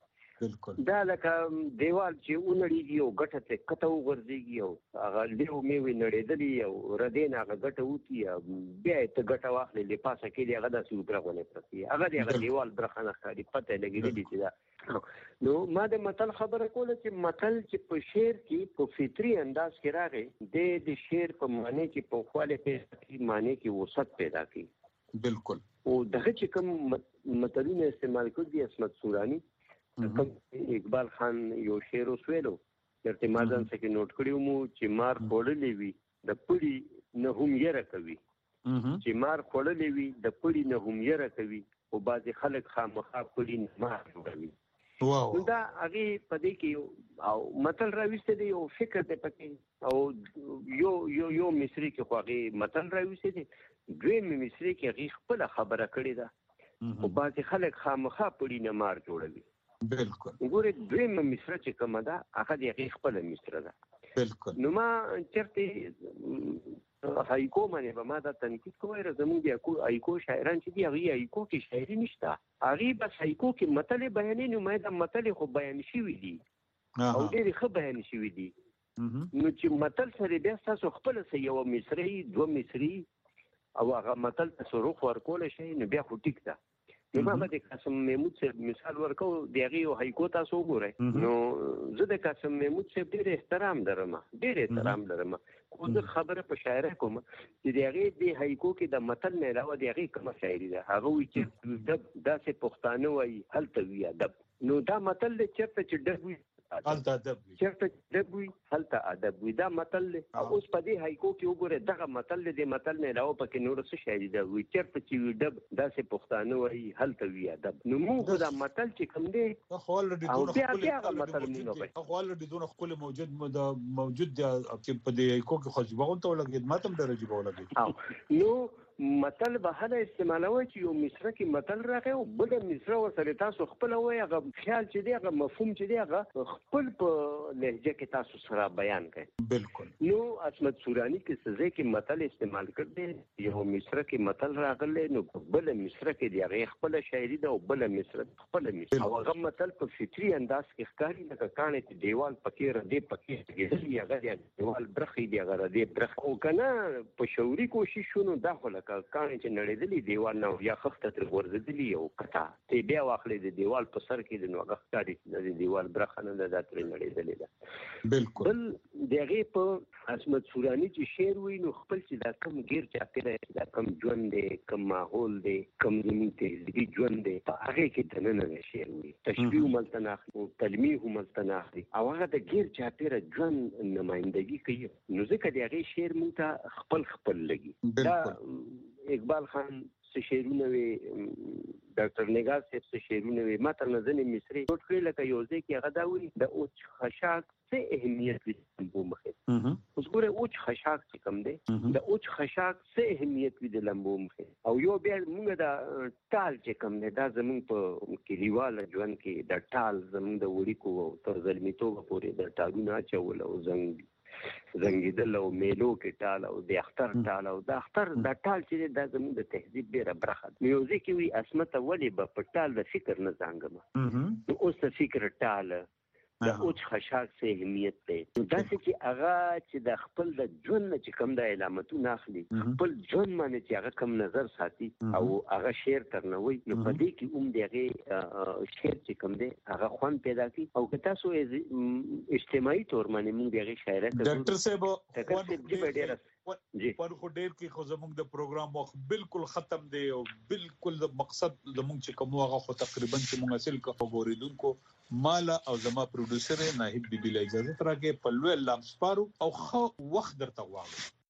[SPEAKER 2] بالکل
[SPEAKER 7] دا لکه دیوال چې ونړیږي او ګټه ته کته وغورځيږي او هغه لیو میوي نړیدلی او ردین هغه ګټه وتی بیا ته ګټه واخلې لپاسه کې دی هغه د سوبرغونه پرتی هغه دی هغه دیوال برخانه خالي پته لګیږي چې دا نو ما د متل خبره کوله چې متل چې په شعر کې په فطري انداز کې راغی د شعر په معنی کې په خواله کې معنی کې وسط پیدا کی
[SPEAKER 2] بالکل
[SPEAKER 7] او دغه چې کوم متلونه استعمال کړي عصمت سورانی کوم اقبال خان یو شعر وسویلو چرته ما ځان څخه نوٹ کړیو مو چې مار خوړلې وي د پړی نه هم یې راکوي چې مار خوړلې وي د پړی نه هم یې راکوي او بعض خلک خامخا پړی نه مار کوي واو دا هغه پدې کې او متل راويسته دی او فکر ته پکې او یو مصری کې خو هغه متل راويسته دی دوی مصری کې هغه خپل خبره کړې ده او بعض خلک خامخا پړی نه مار جوړوي
[SPEAKER 2] بالکل
[SPEAKER 7] وګوره دوی مصری چې کومه ده هغه دی هغه خپل مصری ده
[SPEAKER 2] بالکل
[SPEAKER 7] نو ما چرته هایکو باندې به ما دا تنقید کوی زموږ دی هایکو شاعران چې دی هغه هایکو کې شاعري نشته هغه بس هایکو کې متل بیانې نو مې دا متل خو بیان شوی دی او ډېر ښه بیان شوی دی نو چې متل سره بیا تاسو خپل سره یو مصری دوه مصری او هغه متل تاسو روخ ورکول شي نو بیا خو ټیک ده نو ما د قاسم محمود صاحب مثال ورکو دیغه یو هایکو تاسو وګورئ نو زه د قاسم محمود صاحب ډېر احترام لرم خو زه خبره په شاعر کوم چې دیغه د هایکو کې د متل نه علاوه دیغه کوم شاعري ده هغه وی چې داسې پښتانه وایي هلته وی ادب نو دا متل چرته چې ډوي
[SPEAKER 2] هلته ادب
[SPEAKER 7] چرته ډوي هلته ادب وی دا متل اوس په دې هایکو کې وګوره دغه متل د متل نه علاوه پکې نور څه شاعري ده وی چرته چې وی ډب داسې پښتانه وایي هلته وی ادب نو موږ دا متل چې کوم دی
[SPEAKER 2] خو ولري دونه خپل موجود دی چې په دې هایکو کې خوشبون ته ولګید ماتم درجه ولګید
[SPEAKER 7] نو متل به هله استعمالوي چې یو مصره کې متل راغی او بل مصره ورسره تاسو خپل وایي هغه خیال چې دی هغه مفهوم چې دی هغه خپل په لهجه کې تاسو سره بیان کړئ
[SPEAKER 2] بالکل
[SPEAKER 7] نو عصمت سورانی کې سزه کې متل استعمال کړي یو مصره کې متل راغلی نو بل مصره کې دی هغه خپل شاعري ده او بل مصره خپل مصره او هغه متل په فطري انداز کې ښکاري لکه کانه چې دیوال پکې ردی پکې کېږي هغه دیوال برخې دی هغه ردی برخ او کنه په شعوري کوششونو دا خلک کانه چې نړیدلی دیوال نه یا خخته تر ورزدلی او کتا ته بیا واخلې د دیوال په سر کې د نوغه ښکاری د دیوال برخه نه د تر نړیدلی ده
[SPEAKER 2] بالکل
[SPEAKER 7] بل دغه په عصمت سورانی چې شعر وی نو خپل چې دا کم غیر چاپیره دا کم ژوند دی کم ماحول دی کم زمینته دی ژوند دی هغه کې دننه شعر وی تشبیه ملتناخ او تلمیح ملتناخ او هغه د غیر چاپیره ژوند نمائندګي کوي نو ځکه دغه شعر مونږ ته خپل لګي دا اقبال خان څه شعرونه وی ډاکټر نگار صاحب څه شعرونه وی ما تر نظر مصری ټول کړي لکه یو ځکه هغه دا وی د اوچ خشاک څه اهمیت لري مخه اوس ګوره اوچ خشاک څه کم دی د اوچ خشاک څه اهمیت لري د لمبو مخه او یو بیا موږ دا ټال چې کم دی دا زمون په کلیواله ژوند کې د ټال زمون د وړي کو تر ظلمیتوب پورې د ټالونه چول او زنګیدل او میلو کې ټال او د اختر ټال او د اختر د ټال چې د زموږ د تهذیب ډیره برخه میوزیک وی اسمت ولی په ټال د فکر نه ځانګم نو اوس د فکر ټال د اوچ خشاک څه اهمیت دی دا چې هغه چې د خپل د ژوند چې کوم د علامتونه اخلي خپل ژوند باندې چې هغه کم نظر ساتي او هغه شعر ترنوي نو په دې کې دغه شعر چې کوم دی هغه خوان پیدا کوي او که تاسو اجتماعي تور باندې موږ دغه شاعرت
[SPEAKER 2] ډاکټر صاحب
[SPEAKER 7] جی
[SPEAKER 2] پر خو ډیر کې خو زموږ د پروګرام وخت بالکل ختم دی او بالکل د مقصد زموږ چې کوم هغه خو تقریبا چې موږ حاصل کوو غوړیدونکو مالا او زما پروډوسر ناهید بیبي له اجازه ترګه په لوی لام سپارو او خو وخت درته واغ